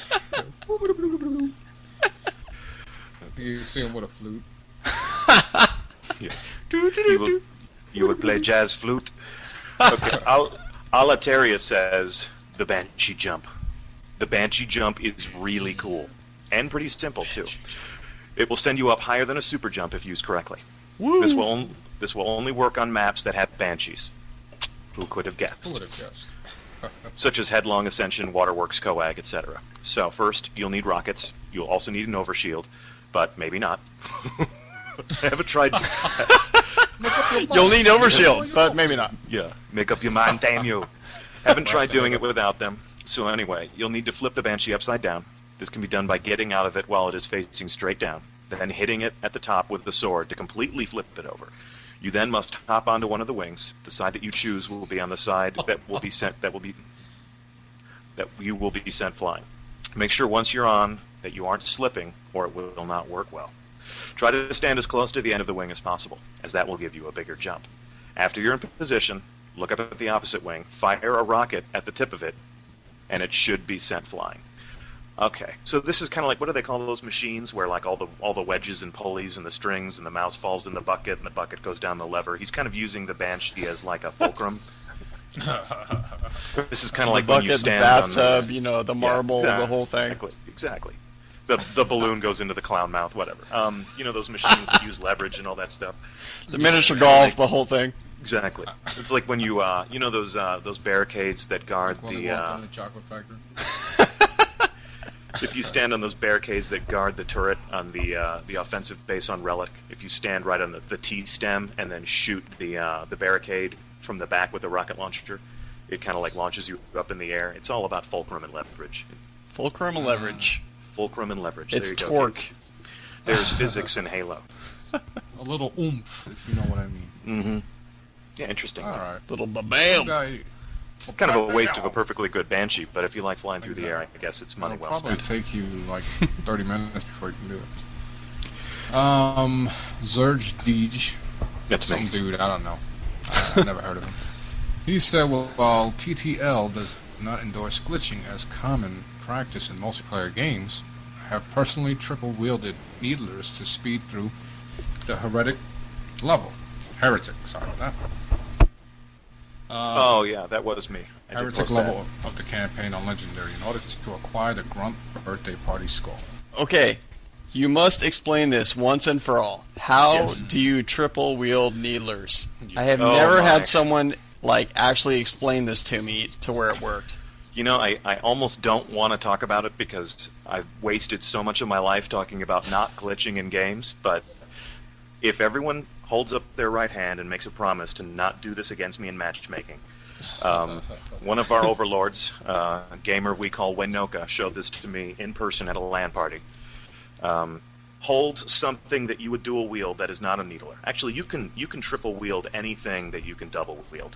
You see him with a flute. Yes. You would play jazz flute. Okay, Alateria says the Banshee jump. The Banshee jump is really cool and pretty simple too. It will send you up higher than a super jump if used correctly. Woo! This will only work on maps that have Banshees. Who could have Who guessed? would have guessed? Such as Headlong Ascension, Waterworks, Coag, etc. So first, you'll need rockets. You'll also need an overshield, but maybe not. I haven't tried. You'll need overshield, but maybe not. Yeah, make up your mind, damn you. Haven't tried doing it without them. So anyway, you'll need to flip the Banshee upside down. This can be done by getting out of it while it is facing straight down, then hitting it at the top with the sword to completely flip it over. You then must hop onto one of the wings. The side that you choose will be on the side that you will be sent flying. Make sure once you're on that you aren't slipping, or it will not work well. Try to stand as close to the end of the wing as possible, as that will give you a bigger jump. After you're in position, look up at the opposite wing, fire a rocket at the tip of it, and it should be sent flying. Okay, so this is kind of like, what do they call those machines where like all the wedges and pulleys and the strings and the mouse falls in the bucket and the bucket goes down the lever? He's kind of using the Banshee as like a fulcrum. This is kind of like the when you bucket, the stand bathtub, on the, the marble, yeah, the whole thing. Exactly. The balloon goes into the clown mouth, whatever. Those machines that use leverage and all that stuff. The miniature golf, the whole thing. Exactly. It's like when you those barricades that guard When the they walked in the chocolate factory. if you stand on those barricades that guard the turret on the offensive base on Relic, if you stand right on the T stem and then shoot the barricade from the back with a rocket launcher, it kind of like launches you up in the air. It's all about fulcrum and leverage. Fulcrum and leverage. Fulcrum and leverage. It's there you torque. Go, kids. There's physics in Halo. A little oomph, if you know what I mean. Mm-hmm. Yeah, interesting. All right. Little ba-bam. Guy, It's kind of a waste of a perfectly good Banshee, but if you like flying through the air, I guess it's money it'll well probably spent. take you like 30 minutes before you can do it. Zerge Deej, That's some me. dude, I don't know. I never heard of him. He said, well, while TTL does not endorse glitching as common practice in multiplayer games, I have personally triple-wielded needlers to speed through the heretic level. Heretic, sorry about that. Oh yeah, that was me. I did Heretic post level of the campaign on Legendary in order to acquire the Grunt birthday party skull. Okay, you must explain this once and for all. How Yes. do you triple wield needlers? I have Oh, never my. had someone like actually explain this to me to where it worked. You know, I almost don't want to talk about it because I've wasted so much of my life talking about not glitching in games, but if everyone holds up their right hand and makes a promise to not do this against me in matchmaking, one of our overlords, a gamer we call Wenoka, showed this to me in person at a LAN party. Hold something that you would dual wield that is not a needler. Actually, you can triple wield anything that you can double wield.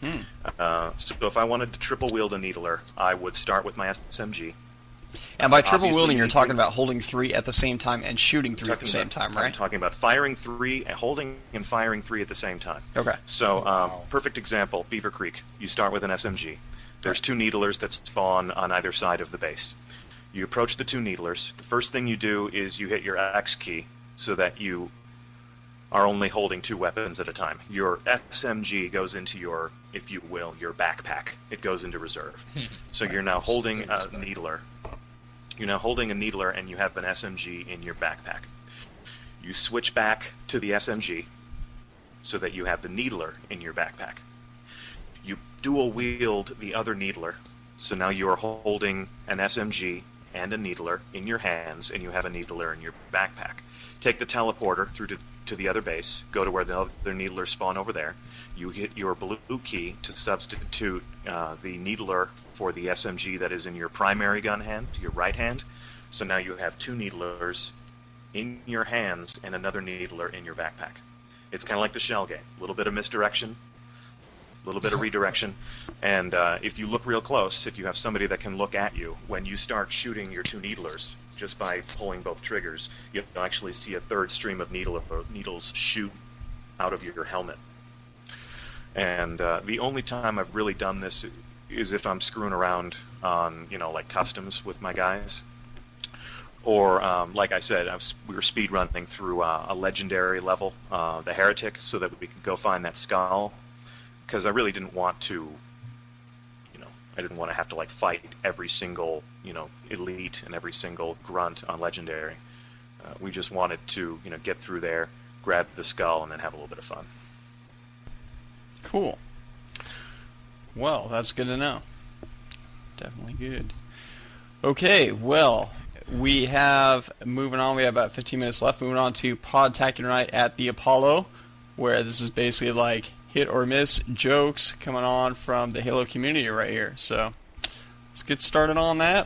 So if I wanted to triple wield a needler, I would start with my SMG. And by triple Obviously, wielding, you you're need talking to- about holding 3 at the same time and shooting 3 at the same time, I'm right? talking about firing 3, holding and firing 3 at the same time. Okay. So, Wow. perfect example, Beaver Creek. You start with an SMG. There's 2 needlers that spawn on either side of the base. You approach the 2 needlers. The first thing you do is you hit your X key so that you are only holding 2 weapons at a time. Your SMG goes into your, if you will, your backpack. It goes into reserve. So you're now holding a needler. You're now holding a needler and you have an SMG in your backpack. You switch back to the SMG so that you have the needler in your backpack. You dual wield the other needler, so now you are holding an SMG and a needler in your hands, and you have a needler in your backpack. Take the teleporter through to the other base, go to where the other needlers spawn over there. You hit your blue key to substitute the needler for the SMG that is in your primary gun hand, your right hand. So now you have 2 needlers in your hands and another needler in your backpack. It's kind of like the shell game. A little bit of misdirection, a little bit of redirection, and if you look real close, if you have somebody that can look at you, when you start shooting your 2 needlers, just by pulling both triggers, you'll actually see a third stream of needles shoot out of your helmet. And the only time I've really done this is if I'm screwing around on, like customs with my guys. Or, like I said, we were speed running through a legendary level, the Heretic, so that we could go find that skull. Because I really didn't want to, I didn't want to have to fight every single, elite and every single grunt on legendary. We just wanted to, get through there, grab the skull, and then have a little bit of fun. Cool. Well, that's good to know. Definitely good. Okay, well, we have about 15 minutes left. Moving on to Podtacular Night at the Apollo, where this is basically like hit or miss jokes coming on from the Halo community right here. So let's get started on that.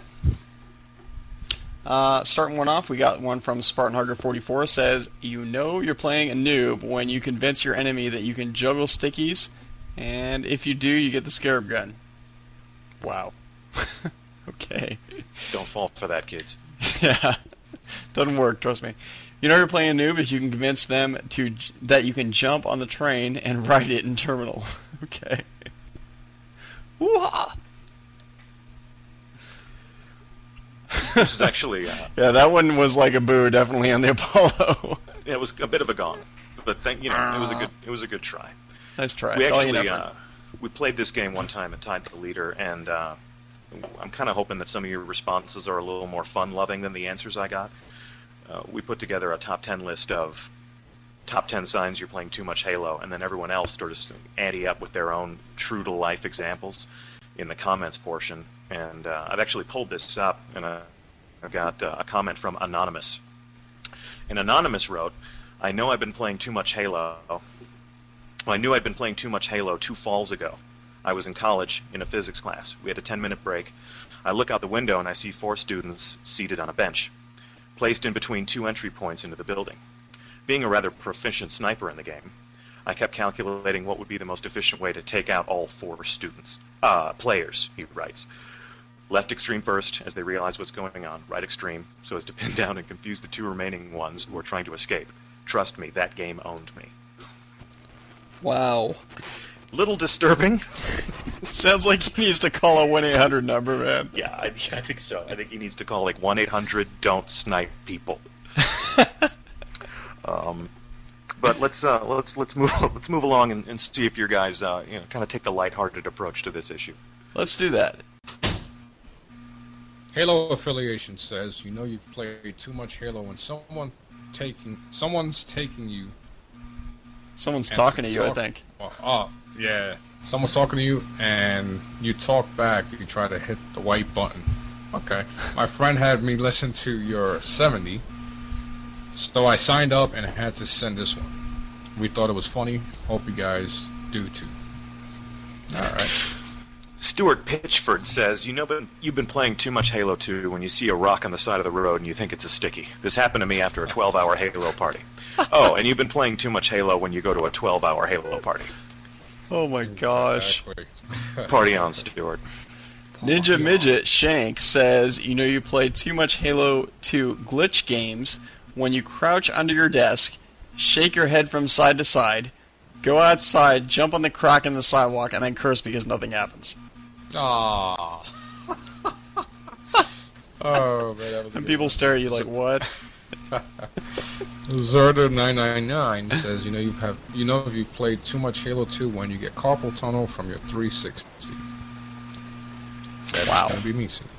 Starting one off, we got one from Spartan Hugger 44. Says, "You know you're playing a noob when you convince your enemy that you can juggle stickies, and if you do, you get the scarab gun." Wow. Okay. Don't fall for that, kids. Yeah. Doesn't work, trust me. You know you're playing a noob if you can convince them that you can jump on the train and ride it in terminal. Okay. Woo-ha! This is actually... Yeah, that one was like a boo, definitely on the Apollo. it was a bit of a gong, but it was a good try. Nice try. We Valiant actually effort. we played this game one time and tied the leader, and I'm kind of hoping that some of your responses are a little more fun-loving than the answers I got. We put together a top 10 list of top 10 signs you're playing too much Halo, and then everyone else sort of ante up with their own true-to-life examples in the comments portion. And I've actually pulled this up, and I've got a comment from Anonymous. And Anonymous wrote, "I know I've been playing too much Halo. I knew I'd been playing too much Halo 2 falls ago. I was in college in a physics class. We had a 10-minute break. I look out the window and I see 4 students seated on a bench, placed in between 2 entry points into the building. Being a rather proficient sniper in the game, I kept calculating what would be the most efficient way to take out all 4 players, he writes. Left extreme first, as they realize what's going on. Right extreme, so as to pin down and confuse the 2 remaining ones who are trying to escape. Trust me, that game owned me." Wow. Little disturbing. Sounds like he needs to call a 1-800 number, man. Yeah, I think so. I think he needs to call 1-800 don't snipe people. But let's move along and see if your guys kind of take the lighthearted approach to this issue. Let's do that. Halo Affiliation says, you've played too much Halo when someone's taking you. Someone's talking to you, I think. Yeah. Someone's talking to you, and you talk back. You try to hit the white button. Okay. My friend had me listen to your 70, so I signed up and had to send this one. We thought it was funny. Hope you guys do too. All right. Stuart Pitchford says, you've been playing too much Halo 2 when you see a rock on the side of the road and you think it's a sticky. This happened to me after a 12-hour Halo party. Oh, and you've been playing too much Halo when you go to a 12-hour Halo party. Oh my gosh. Exactly. Party on, Stuart. Ninja Midget Shank says, you played too much Halo 2 glitch games when you crouch under your desk, shake your head from side to side, go outside, jump on the crack in the sidewalk, and then curse because nothing happens. Aww. Oh, man, that was. And people stare at you like, what? Zerder999 says, if you've played too much Halo 2 when you get carpal tunnel from your 360. That's gonna be me soon.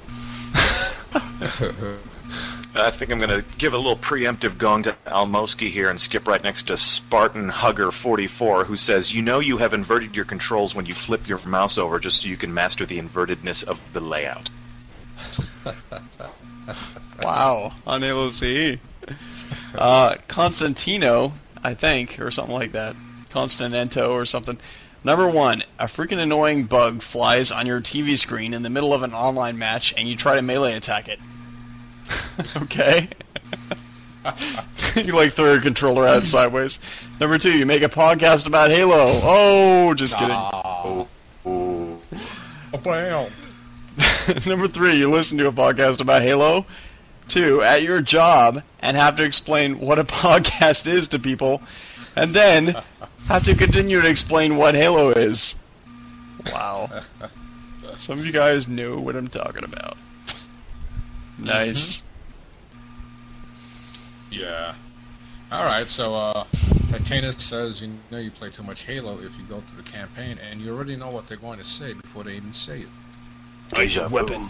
I think I'm going to give a little preemptive gong to Almoski here and skip right next to Spartan Hugger 44, who says, you have inverted your controls when you flip your mouse over just so you can master the invertedness of the layout. Wow, on Halo CE. Constantino, I think, or something like that. Constanento or something. Number 1, a freaking annoying bug flies on your TV screen in the middle of an online match and you try to melee attack it. Okay. You throw your controller out sideways. Number 2, you make a podcast about Halo. Oh, just kidding. Oh. Number 3, you listen to a podcast about Halo. 2, at your job and have to explain what a podcast is to people, and then have to continue to explain what Halo is. Wow. Some of you guys know what I'm talking about. Nice. Yeah. Alright, so Titanus says, you play too much Halo if you go through the campaign, and you already know what they're going to say before they even say it. Deja vu. Weapon.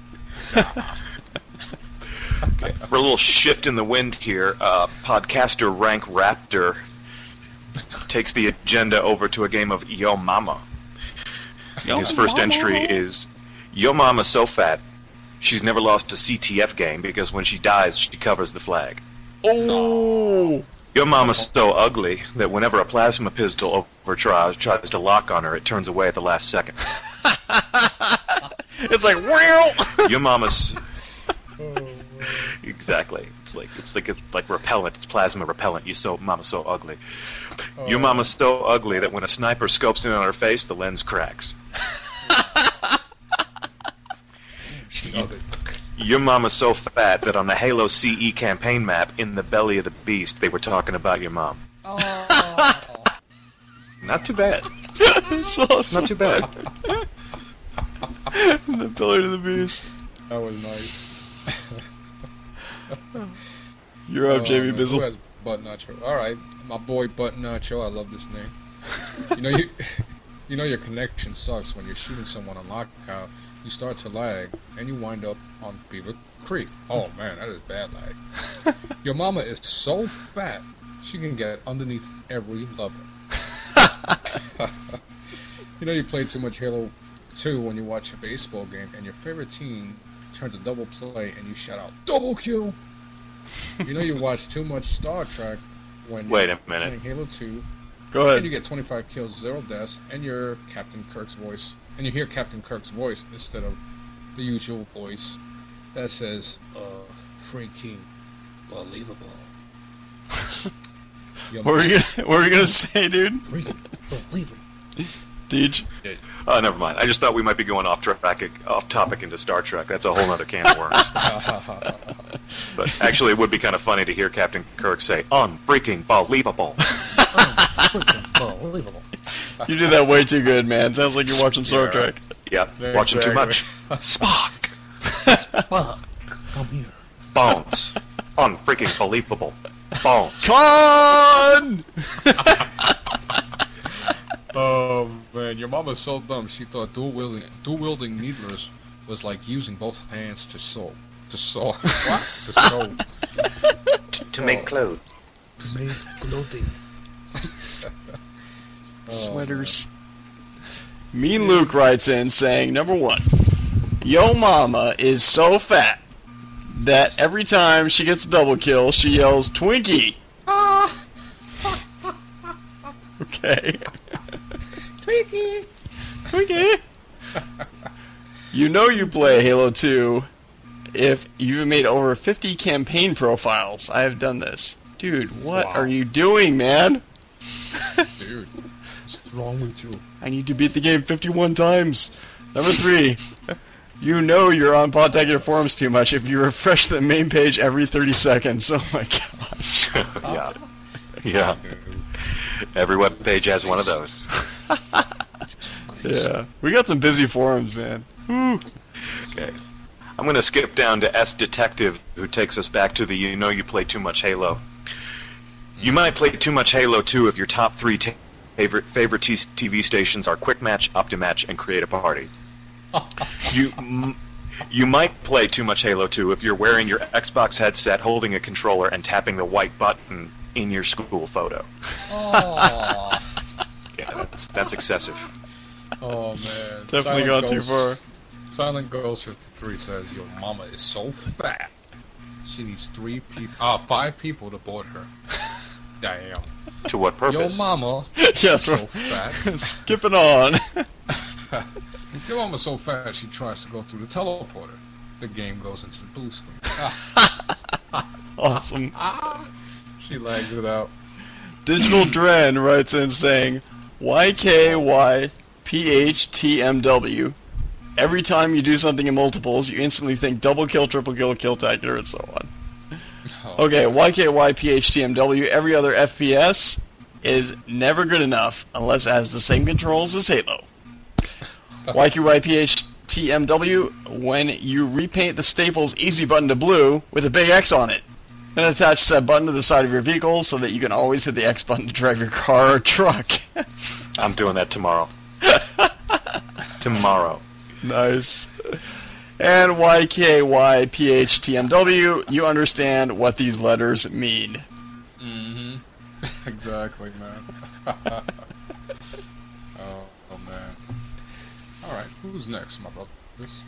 Okay. For a little shift in the wind here, podcaster Rank Raptor takes the agenda over to a game of Yo Mama. His first entry is, Yo Mama so fat, she's never lost a CTF game because when she dies, she covers the flag. Oh! Your mama's so ugly that whenever a plasma pistol tries to lock on her, it turns away at the last second. It's like, wow! Your mama's... Exactly. It's like repellent. It's plasma repellent. Mama's so ugly. Your mama's so ugly that when a sniper scopes in on her face, the lens cracks. Your mama's so fat that on the Halo CE campaign map in the belly of the beast, they were talking about your mom. Oh. Not too bad. That's awesome. Not too bad. The belly of the beast. That was nice. You're up, JB Who Bizzle. has Butt Nacho? Alright, my boy Butt Nacho, I love this name. Your connection sucks when you're shooting someone on lockout. You start to lag, and you wind up on Beaver Creek. Oh man, that is bad lag. Your mama is so fat, she can get underneath every level. You played too much Halo 2 when you watch a baseball game, and your favorite team turns a double play, and you shout out, "Double kill!" You watch too much Star Trek when you're playing Halo 2. Go ahead. And you get 25 kills, 0 deaths, and you're Captain Kirk's voice. And you hear Captain Kirk's voice instead of the usual voice that says, freaking believable. What were you gonna say, dude? Freaking believable. Deej? Never mind. I just thought we might be going off topic into Star Trek. That's a whole other can of worms. But actually, it would be kind of funny to hear Captain Kirk say, "Unfreaking believable." Unfreaking believable. You do that way too good, man. Sounds like you're watching Star Trek. Yeah, watching too much. Spock. Fuck. Come here. Bones. Unfreaking believable. Balls. Con! Oh man, your mama's so dumb. She thought dual-wielding needlers was like using both hands to sew. To sew. What? To sew. To make clothes. Made clothing. Sweaters. Mean Luke writes in saying, number 1, Yo mama is so fat that every time she gets a double kill, she yells, Twinkie! Okay. Twinkie! Twinkie! You know you play Halo 2 if you've made over 50 campaign profiles. I have done this. Dude, what are you doing, man? Dude, what's wrong with you? I need to beat the game 51 times. Number 3, you know you're on Podtacular Forums too much if you refresh the main page every 30 seconds. Oh my gosh. Yeah. Yeah. Every web page has one of those. Yeah. We got some busy forums, man. Woo. Okay. I'm going to skip down to S Detective, who takes us back to the you know you play too much Halo. You might play too much Halo 2 if your top 3 favorite TV stations are Quick Match, Optimatch, and Create a Party. You might play too much Halo 2 if you're wearing your Xbox headset, holding a controller, and tapping the white button in your school photo. Oh, Yeah, that's excessive. oh man. Definitely Silent gone too Ghost- far. Silent Ghost 53 says, your mama is so fat. She needs 5 people to board her. Damn. To what Your purpose? mama Yeah, is that's so right. fat. Skipping on. Your mama's so fat she tries to go through the teleporter. The game goes into the blue screen. Awesome. She lags it out. Digital Dren writes in saying, YKYPHTMW. Every time you do something in multiples, you instantly think double kill, triple kill, kill-tacular, and so on. Okay, YKYPHTMW. Every other FPS is never good enough unless it has the same controls as Halo. YKYPHTMW. When you repaint the Staples Easy button to blue with a big X on it, then attach said button to the side of your vehicle so that you can always hit the X button to drive your car or truck. I'm doing that tomorrow. Tomorrow. Nice. And YKYPHTMW, you understand what these letters mean. Mm-hmm. Exactly, man. oh man. Alright, who's next, my brother?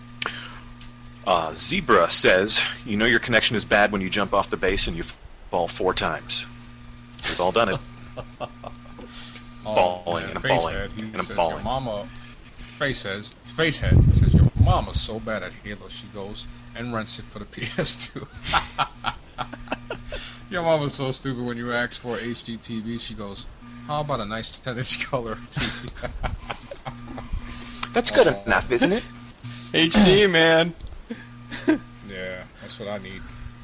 Zebra says, you know your connection is bad when you jump off the base and you fall 4 times. We've all done it. Falling and falling Facehead, he and says, falling. Your mama, Facehead says, your mama's so bad at Halo, she goes and rents it for the PS2. Your mama's so stupid when you ask for HD TV, she goes, how about a nice 10-inch color TV? That's good enough, isn't it? HD, man. Yeah, that's what I need.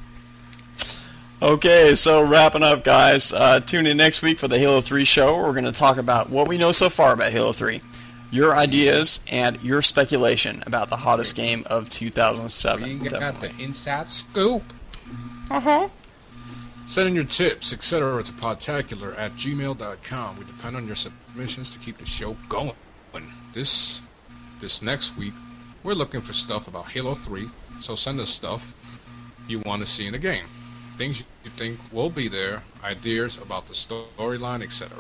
Okay, so wrapping up, guys. Tune in next week for the Halo 3 show. We're going to talk about what we know so far about Halo 3, your ideas, and your speculation about the hottest game of 2007. We got Definitely. the inside scoop. Uh-huh. Send in your tips, etc. to podtacular@gmail.com. We depend on your submissions to keep the show going. This next week, we're looking for stuff about Halo 3, so send us stuff you want to see in the game. Things you think will be there, ideas about the storyline, etc.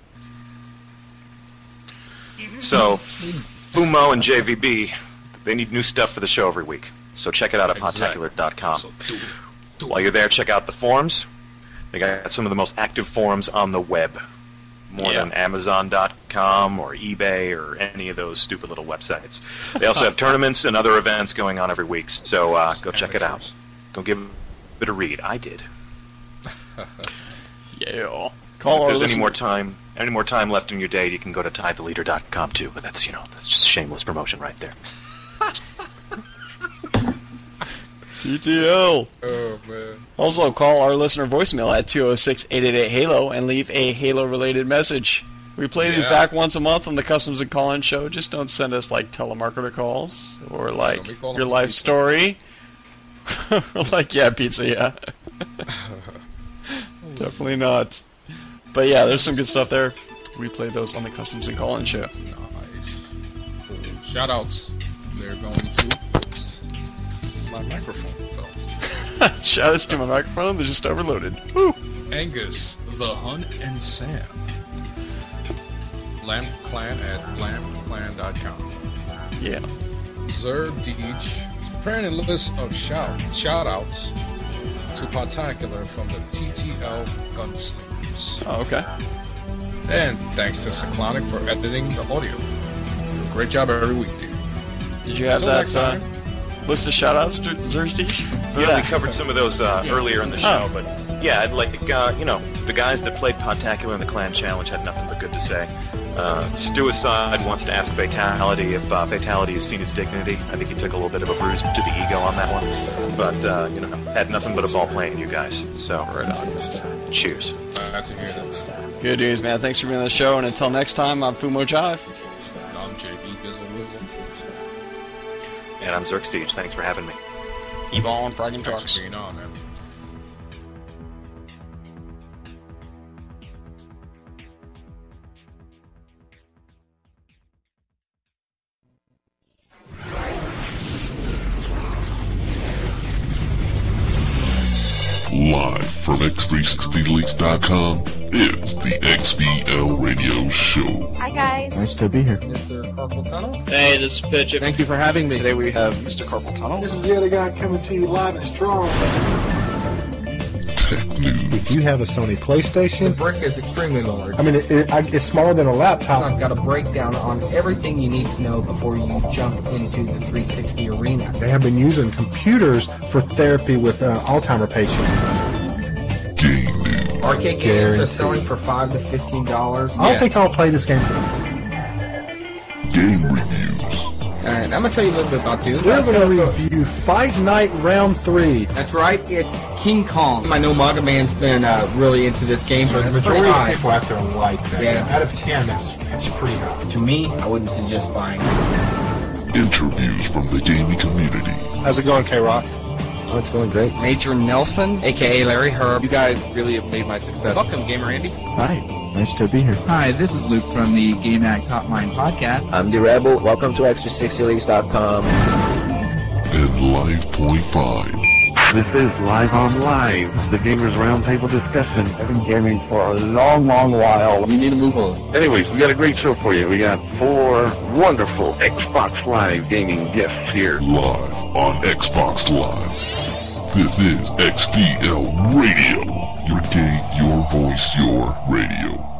So, Fumo and JVB, they need new stuff for the show every week. So check it out at Exactly. podtacular.com. So do it. While you're there, check out the forums. They got some of the most active forums on the web. More Yeah. than Amazon.com or eBay or any of those stupid little websites. They also have tournaments and other events going on every week. So go check it out. Go give it a read. I did. Yeah. Call If our there's listener. any more time left in your day, you can go to TideTheLeader.com too. But that's just shameless promotion right there. TTL. Oh, man. Also, call our listener voicemail at 206-888-HALO and leave a Halo-related message. We play these Yeah. back once a month on the Customs and Call-In show. Just don't send us, like, telemarketer calls or, like, we call them your life pizza. story. Like, yeah, pizza, yeah. Definitely not. But yeah, there's some good stuff there. We played those on the Customs and Call-In show. Nice. Cool. Shoutouts. They're going to my microphone fell. Shoutouts to my microphone. They're just overloaded. Woo. Angus, the Hunt, and Sam. Lamb Clan at lambclan.com. Yeah. Zer Deej is preparing a list of shout-outs to Particular from the TTL Gunslingers. Oh, okay. And thanks to Cyclonic for editing the audio. Great job every week, dude. Did you have Until next that time. list of shout-outs to Zerstish? Yeah, we covered some of those earlier in the show, but yeah, I'd like, the guys that played Podtacular in the Clan Challenge had nothing but good to say. Stuicide wants to ask Fatality if Fatality has seen his dignity. I think he took a little bit of a bruise to the ego on that one, but had nothing but a ball playing you guys. So Right on. cheers. Glad to hear that. Good news, man. Thanks for being on the show, and until next time, I'm Fumo Jive. I'm JB Bizzle Wizzle. And I'm Zerkstige. Thanks for having me. Evil and Fragging Thanks Trucks. for being on, man. Live from X360Leaks.com, it's the XBL Radio Show. Hi guys. Nice to be here. Mr. Carpal Tunnel. Hey, this is Pitch. Thank you for having me. Today we have Mr. Carpal Tunnel. This is the other guy coming to you live and strong. Tech news, If you have a Sony PlayStation, The brick is extremely large. I mean, it's smaller than a laptop. I've got a breakdown on everything you need to know before you jump into the 360 arena. They have been using computers for therapy with Alzheimer patients. game news, Arcade games are selling for $5 to $15. I don't think I'll play this game. game reviews, Alright, I'm gonna tell you a little bit about this. We're going to review Fight Night Round 3. That's right, it's King Kong. I know Maga Man's been really into this game, so The it's majority pretty of high. people out there like that. Yeah. Out of 10, it's pretty high. To me, I wouldn't suggest buying it. interviews from the gaming community, How's it going, K-Rock? Oh, it's going great. Major Nelson, aka Larry Herb. You guys really have made my success. Welcome, Gamer Andy. Hi. Nice to be here. Hi, this is Luke from the Game Act Top Mind podcast. I'm the Rebel. Welcome to Extra60Leaks.com. and Live.5. This is Live on Live, the Gamers Roundtable discussion. I've been gaming for a long, long while. We need to move on. Anyways, we got a great show for you. We got 4 wonderful Xbox Live gaming guests here. Live on Xbox Live. This is XBL Radio. Your game, your voice, your radio.